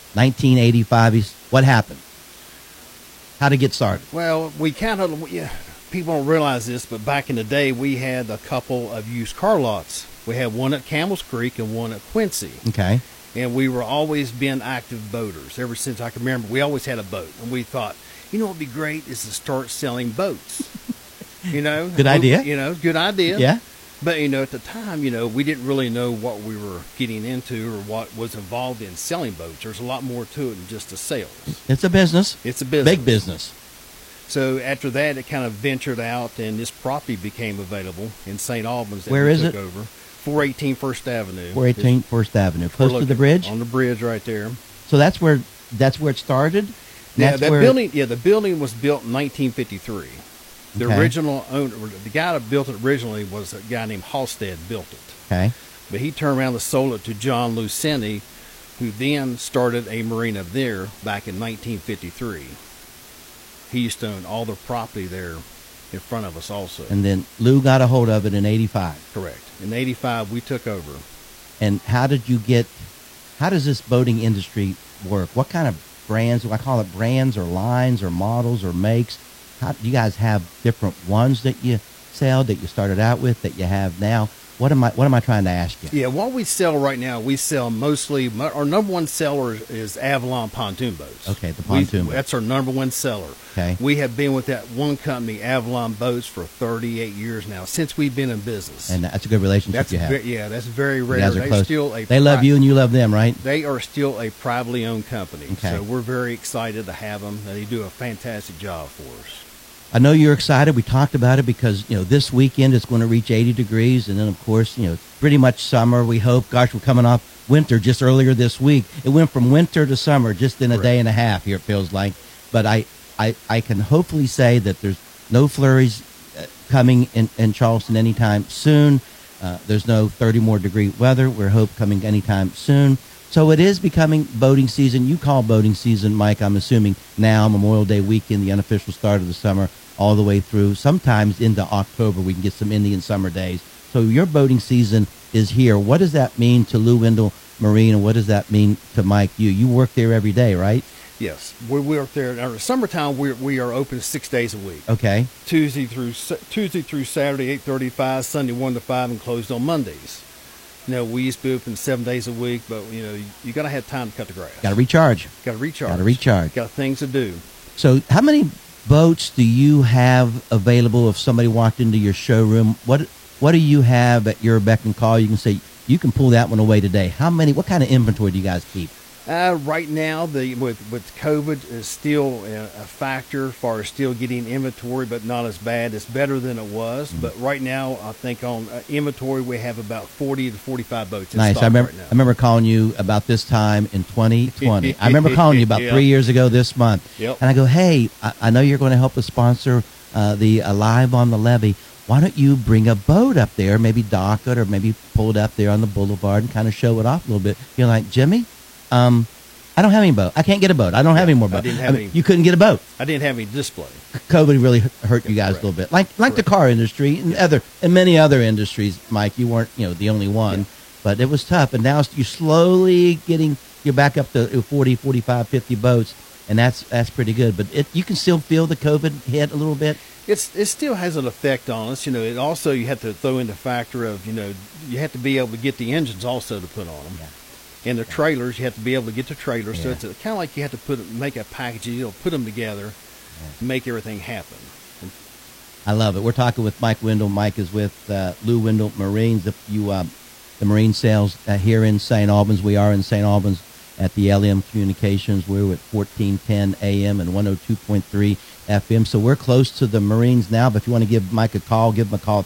1985. What happened? How to get started? Well, we kind of, people don't realize this, but back in the day, we had a couple of used car lots. We had one at Campbell's Creek and one at Quincy. Okay. And we were always been active boaters. Ever since I can remember, we always had a boat. And we thought, what would be great is to start selling boats. Good idea. Good idea. Yeah. But, at the time, we didn't really know what we were getting into or what was involved in selling boats. There's a lot more to it than just the sales. It's a business. It's a business. Big business. So after that, it kind of ventured out, and this property became available in St. Albans. Where is it? Over 418 First Avenue. 418 First Avenue, close to the bridge. On the bridge, right there. So that's where it started. Yeah, the building was built in 1953. The original owner, the guy that built it originally, was a guy named Halstead built it. Okay. But he turned around and sold it to John Lucenti, who then started a marina there back in 1953. He used to own all the property there in front of us also. And then Lou got a hold of it in 85. Correct. In 85, we took over. And how does this boating industry work? What kind of brands, do I call it brands or lines or models or makes? How do you guys have different ones that you sell, that you started out with, that you have now? What am I trying to ask you? Yeah, what we sell right now, we sell mostly, our number one seller is Avalon pontoon boats. Okay, the pontoon boats. That's our number one seller. Okay. We have been with that one company, Avalon Boats, for 38 years now, since we've been in business. And that's a good relationship you have. That's very rare. You guys are close. They love you and you love them, right? They are still a privately owned company. Okay. So we're very excited to have them, and they do a fantastic job for us. I know you're excited. We talked about it because, this weekend it's going to reach 80 degrees. And then, of course, pretty much summer, we hope. Gosh, we're coming off winter just earlier this week. It went from winter to summer just in a day and a half here, it feels like. But I can hopefully say that there's no flurries coming in Charleston anytime soon. There's no 30 more degree weather. We're hope coming anytime soon. So it is becoming boating season. You call boating season, Mike, I'm assuming now, Memorial Day weekend, the unofficial start of the summer, all the way through. Sometimes into October, we can get some Indian summer days. So your boating season is here. What does that mean to Lou Wendell Marine, and what does that mean to Mike? You work there every day, right? Yes, we work there. In the summertime, we are open 6 days a week. Okay. Tuesday through Saturday, 8:35, Sunday 1 to 5, and closed on Mondays. We used to be open 7 days a week, but, you got to have time to cut the grass. Got to recharge. Got things to do. So how many boats do you have available if somebody walked into your showroom? What do you have at your beck and call? You can say, you can pull that one away today. What kind of inventory do you guys keep? Right now, with COVID is still a factor as far as still getting inventory, but not as bad. It's better than it was. But right now, I think on inventory we have about 40 to 45 boats in Nice. stock right now. I remember calling you about this time in 2020. I remember calling you about 3 years ago this month. Yep. And I go, hey, I know you're going to help us sponsor the Live on the Levee. Why don't you bring a boat up there, maybe dock it or maybe pull it up there on the boulevard and kind of show it off a little bit? You're like, Jimmy, I don't have any boat. I can't get a boat. I don't have any more boats. You couldn't get a boat. I didn't have any display. COVID really hurt you guys a little bit, like the car industry and many other industries. Mike, you weren't the only one, but it was tough. And now you're slowly you're back up to 40, 45, 50 boats, and that's pretty good. But you can still feel the COVID hit a little bit. It still has an effect on us. It also, you have to throw in the factor of you have to be able to get the engines also to put on them. And the trailers, you have to be able to get the trailers. So it's kind of like you have to make a package, put them together, make everything happen. I love it. We're talking with Mike Wendell. Mike is with Lou Wendell Marines. The marine sales here in St. Albans. We are in St. Albans at the LM Communications. We're at 1410 AM and 102.3 FM. So we're close to the Marines now. But if you want to give Mike a call, give him a call at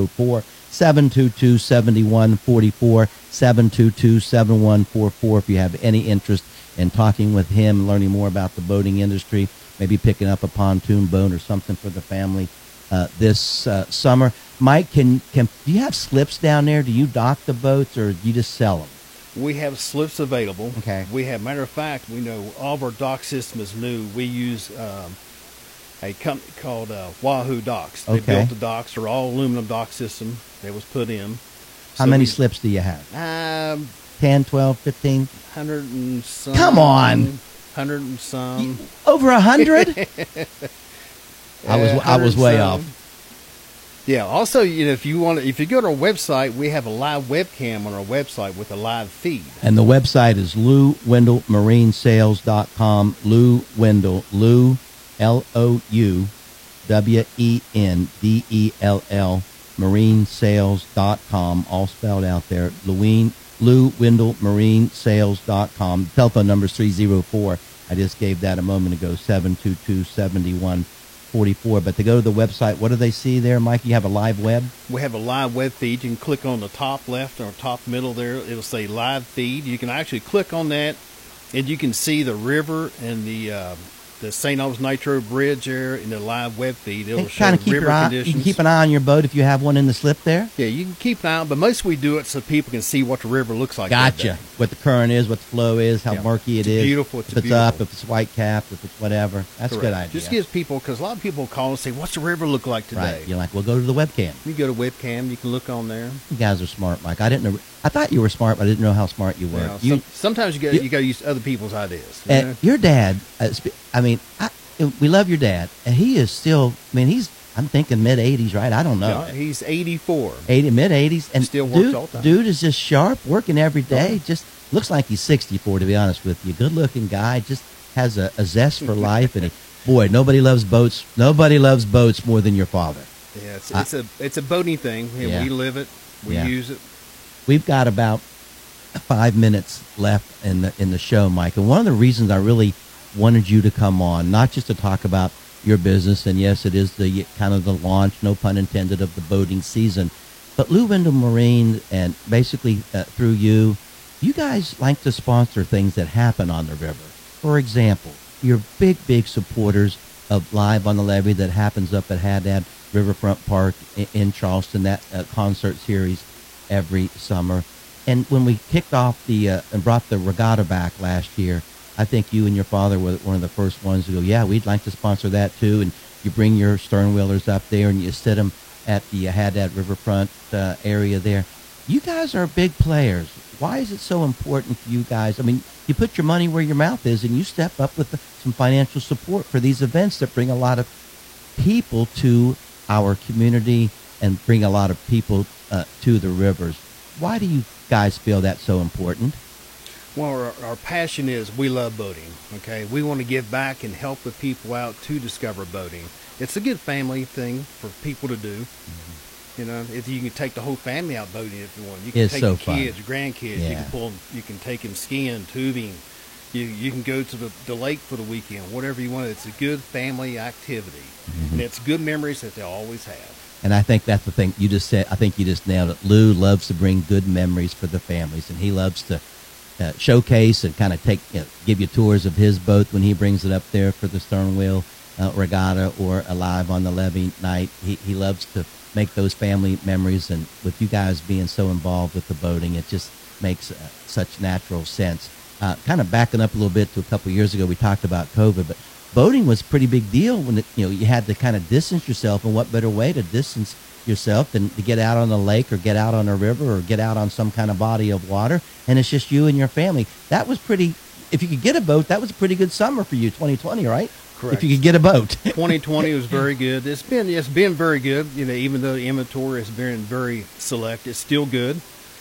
304-722-7144, 722-7144 if you have any interest in talking with him, learning more about the boating industry, maybe picking up a pontoon boat or something for the family this summer. Mike, do you have slips down there? Do you dock the boats or do you just sell them? We have slips available. Okay. We have, matter of fact, we know all of our dock system is new. We use a company called Wahoo Docks. They built the docks. They're all aluminum dock system that was put in. How many slips do you have? 10, 12, 15? 100 and some. Come on. 100 and some. Over 100? I was way off. Yeah. Also, if you go to our website, we have a live webcam on our website with a live feed. And the website is LouWendellMarineSales.com. Lou Wendell, Lou, LOUWENDELL, marinesales.com, all spelled out there. LouWendellMarinesales.com. Telephone number is 304. I just gave that a moment ago, 722-7144. But to go to the website, what do they see there, Mike? You have a live web? We have a live web feed. You can click on the top left or top middle there. It'll say live feed. You can actually click on that, and you can see the river and the St. Albans Nitro Bridge there in the live web feed. It'll show river conditions. You can keep an eye on your boat if you have one in the slip there? Yeah, you can keep an eye on, but mostly we do it so people can see what the river looks like. Gotcha. What the current is, what the flow is, how murky it is. Beautiful. If it's up, if it's white capped, if it's whatever. That's Correct. a good idea. Just gives people, because a lot of people call and say, what's the river look like today? Right. You're like, well, go to the webcam. You go to webcam, you can look on there. You guys are smart, Mike. I didn't know. I thought you were smart, but I didn't know how smart you were. Yeah, sometimes you got to use other people's ideas. Your dad, we love your dad, and he is still, I'm thinking mid-80s, right? I don't know. Yeah, he's 84. Mid-80s. And still works all the time. Dude is just sharp, working every day. Just looks like he's 64, to be honest with you. Good-looking guy, just has a zest for life. And nobody loves boats. Nobody loves boats more than your father. Yeah, it's a boating thing. We live it. We use it. We've got about 5 minutes left in the show, Mike. And one of the reasons I really wanted you to come on, not just to talk about your business, and yes, it is the kind of the launch, no pun intended, of the boating season, but Lou Wendell Marine, and basically through you guys like to sponsor things that happen on the river. For example, you're big supporters of Live on the Levee that happens up at Haddad Riverfront Park in Charleston, that concert series every summer. And when we kicked off and brought the regatta back last year, I think you and your father were one of the first ones to go, yeah, we'd like to sponsor that too. And you bring your stern wheelers up there and you sit them at the Haddad Riverfront area there. You guys are big players. Why is it so important for you guys? You put your money where your mouth is and you step up with some financial support for these events that bring a lot of people to our community and bring a lot of people to the rivers. Why do you guys feel that's so important? Well, our passion is we love boating, okay? We want to give back and help the people out to discover boating. It's a good family thing for people to do. Mm-hmm. If you can take the whole family out boating if you want. You can take your kids, grandkids. Yeah. You can take them skiing, tubing, You can go to the lake for the weekend, whatever you want. It's a good family activity, and it's good memories that they'll always have. And I think that's the thing you just said. I think you just nailed it. Lou loves to bring good memories for the families, and he loves to showcase and kind of give you tours of his boat when he brings it up there for the stern wheel regatta or a Live on the Levee night. He loves to make those family memories, and with you guys being so involved with the boating, it just makes such natural sense. Kind of backing up a little bit to a couple of years ago, we talked about COVID, but boating was a pretty big deal when you had to kind of distance yourself, and what better way to distance yourself than to get out on a lake or get out on a river or get out on some kind of body of water, and it's just you and your family. That was pretty, if you could get a boat, that was a pretty good summer for you, 2020, right? Correct. If you could get a boat. 2020 was very good. It's been very good. Even though the inventory has been very select, it's still good.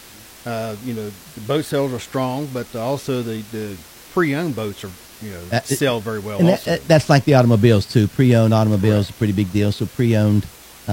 The boat sales are strong, but also the pre-owned boats are sell very well. And also. That's like the automobiles too. Pre-owned automobiles are a pretty big deal. So pre-owned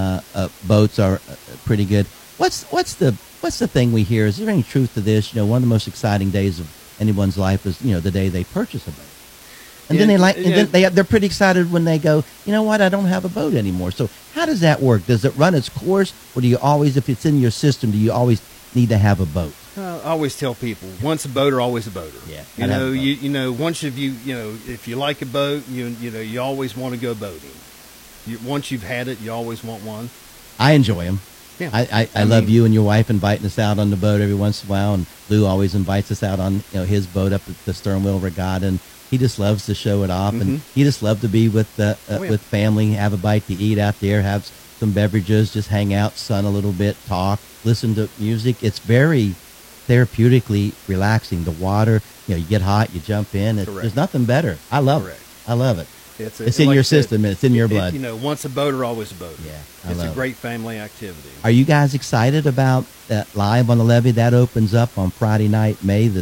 boats are pretty good. What's the thing we hear? Is there any truth to this? One of the most exciting days of anyone's life is the day they purchase a boat. And then they're pretty excited when they go, you know what, I don't have a boat anymore. So how does that work? Does it run its course, or do you always, if it's in your system, do you always need to have a boat? I always tell people, once a boater, always a boater. Yeah. Once if you like a boat, you always want to go boating. Once you've had it, you always want one. I enjoy them. Yeah. I love you and your wife inviting us out on the boat every once in a while, and Lou always invites us out on his boat up at the Stern Wheel Regatta, and he just loves to show it off, and he just loves to be with with family, have a bite to eat out there, have some beverages, just hang out, sun a little bit, talk, listen to music. It's very therapeutically relaxing. The water, you get hot, you jump in. There's nothing better. I love it. I love it. It's in your system, and it's in your blood. Once a boater, always a boater. Yeah, it's a great family activity. Are you guys excited about that Live on the Levee? That opens up on Friday night, May the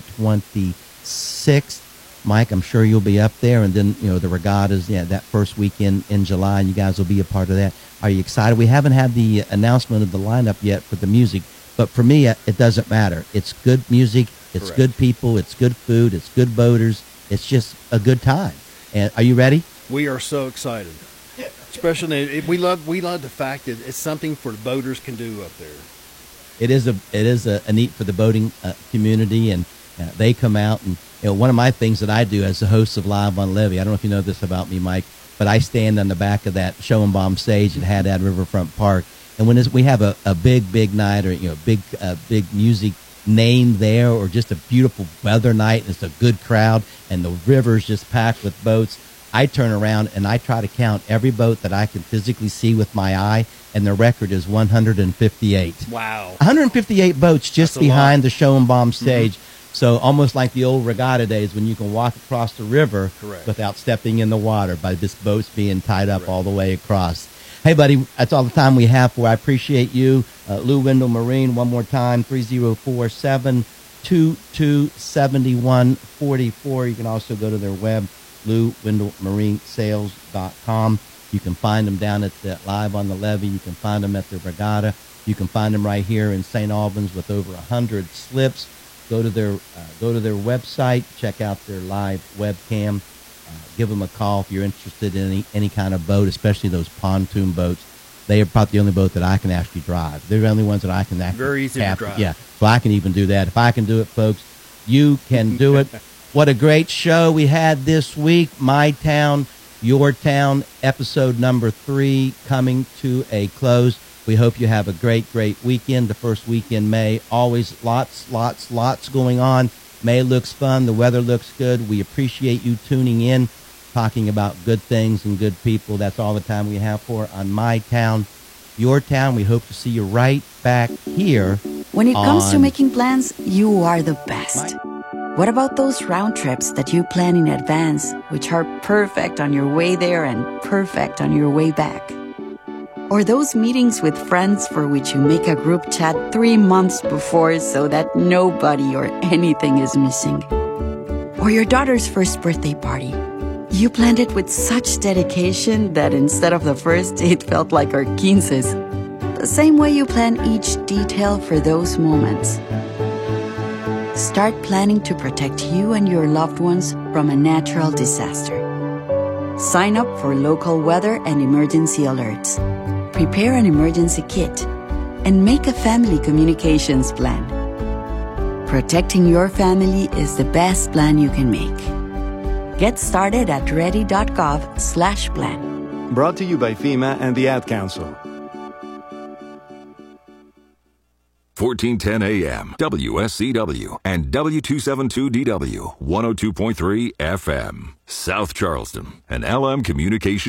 26th. Mike, I'm sure you'll be up there, and then the regattas, that first weekend in July, and you guys will be a part of that. Are you excited? We haven't had the announcement of the lineup yet for the music, but for me, it doesn't matter. It's good music, it's good people, it's good food, it's good boaters. It's just a good time. And are you ready? We are so excited. Especially, we love the fact that it's something for the boaters can do up there. It is a neat for the boating community, and they come out, and one of my things that I do as the host of Live on Levee, I don't know if you know this about me, Mike, but I stand on the back of that show and bomb stage at Haddad Riverfront Park, and when we have a big night, or big music name there, or just a beautiful weather night, and it's a good crowd, and the river's just packed with boats, I turn around and I try to count every boat that I can physically see with my eye, and the record is 158. Wow. 158 boats just behind the show and bomb stage. So almost like the old regatta days when you can walk across the river without stepping in the water by this boats being tied up all the way across. Hey, buddy, that's all the time we have for. I appreciate you. Lou Wendell Marine, one more time, 304-722-7144. You can also go to their web, LouWendellMarineSales.com. You can find them down at the Live on the Levee. You can find them at the regatta. You can find them right here in St. Albans with over 100 slips. Go to their website, check out their live webcam, give them a call if you're interested in any kind of boat, especially those pontoon boats. They are probably the only boat that I can actually drive. They're the only ones that I can actually very easy to drive. Yeah, so I can even do that. If I can do it, folks, you can do it. What a great show we had this week. My Town, Your Town, episode number 3 coming to a close. We hope you have a great weekend, the first week in May. Always lots going on. May looks fun. The weather looks good. We appreciate you tuning in, talking about good things and good people. That's all the time we have for on My Town, Your Town. We hope to see you right back here. When it comes to making plans, you are the best. What about those round trips that you plan in advance, which are perfect on your way there and perfect on your way back? Or those meetings with friends for which you make a group chat 3 months before so that nobody or anything is missing? Or your daughter's first birthday party. You planned it with such dedication that instead of the first, it felt like our 15s. The same way you plan each detail for those moments. Start planning to protect you and your loved ones from a natural disaster. Sign up for local weather and emergency alerts. Prepare an emergency kit and make a family communications plan. Protecting your family is the best plan you can make. Get started at ready.gov/plan. Brought to you by FEMA and the Ad Council. 1410 AM, WSCW, and W272DW, 102.3 FM, South Charleston, and LM Communications.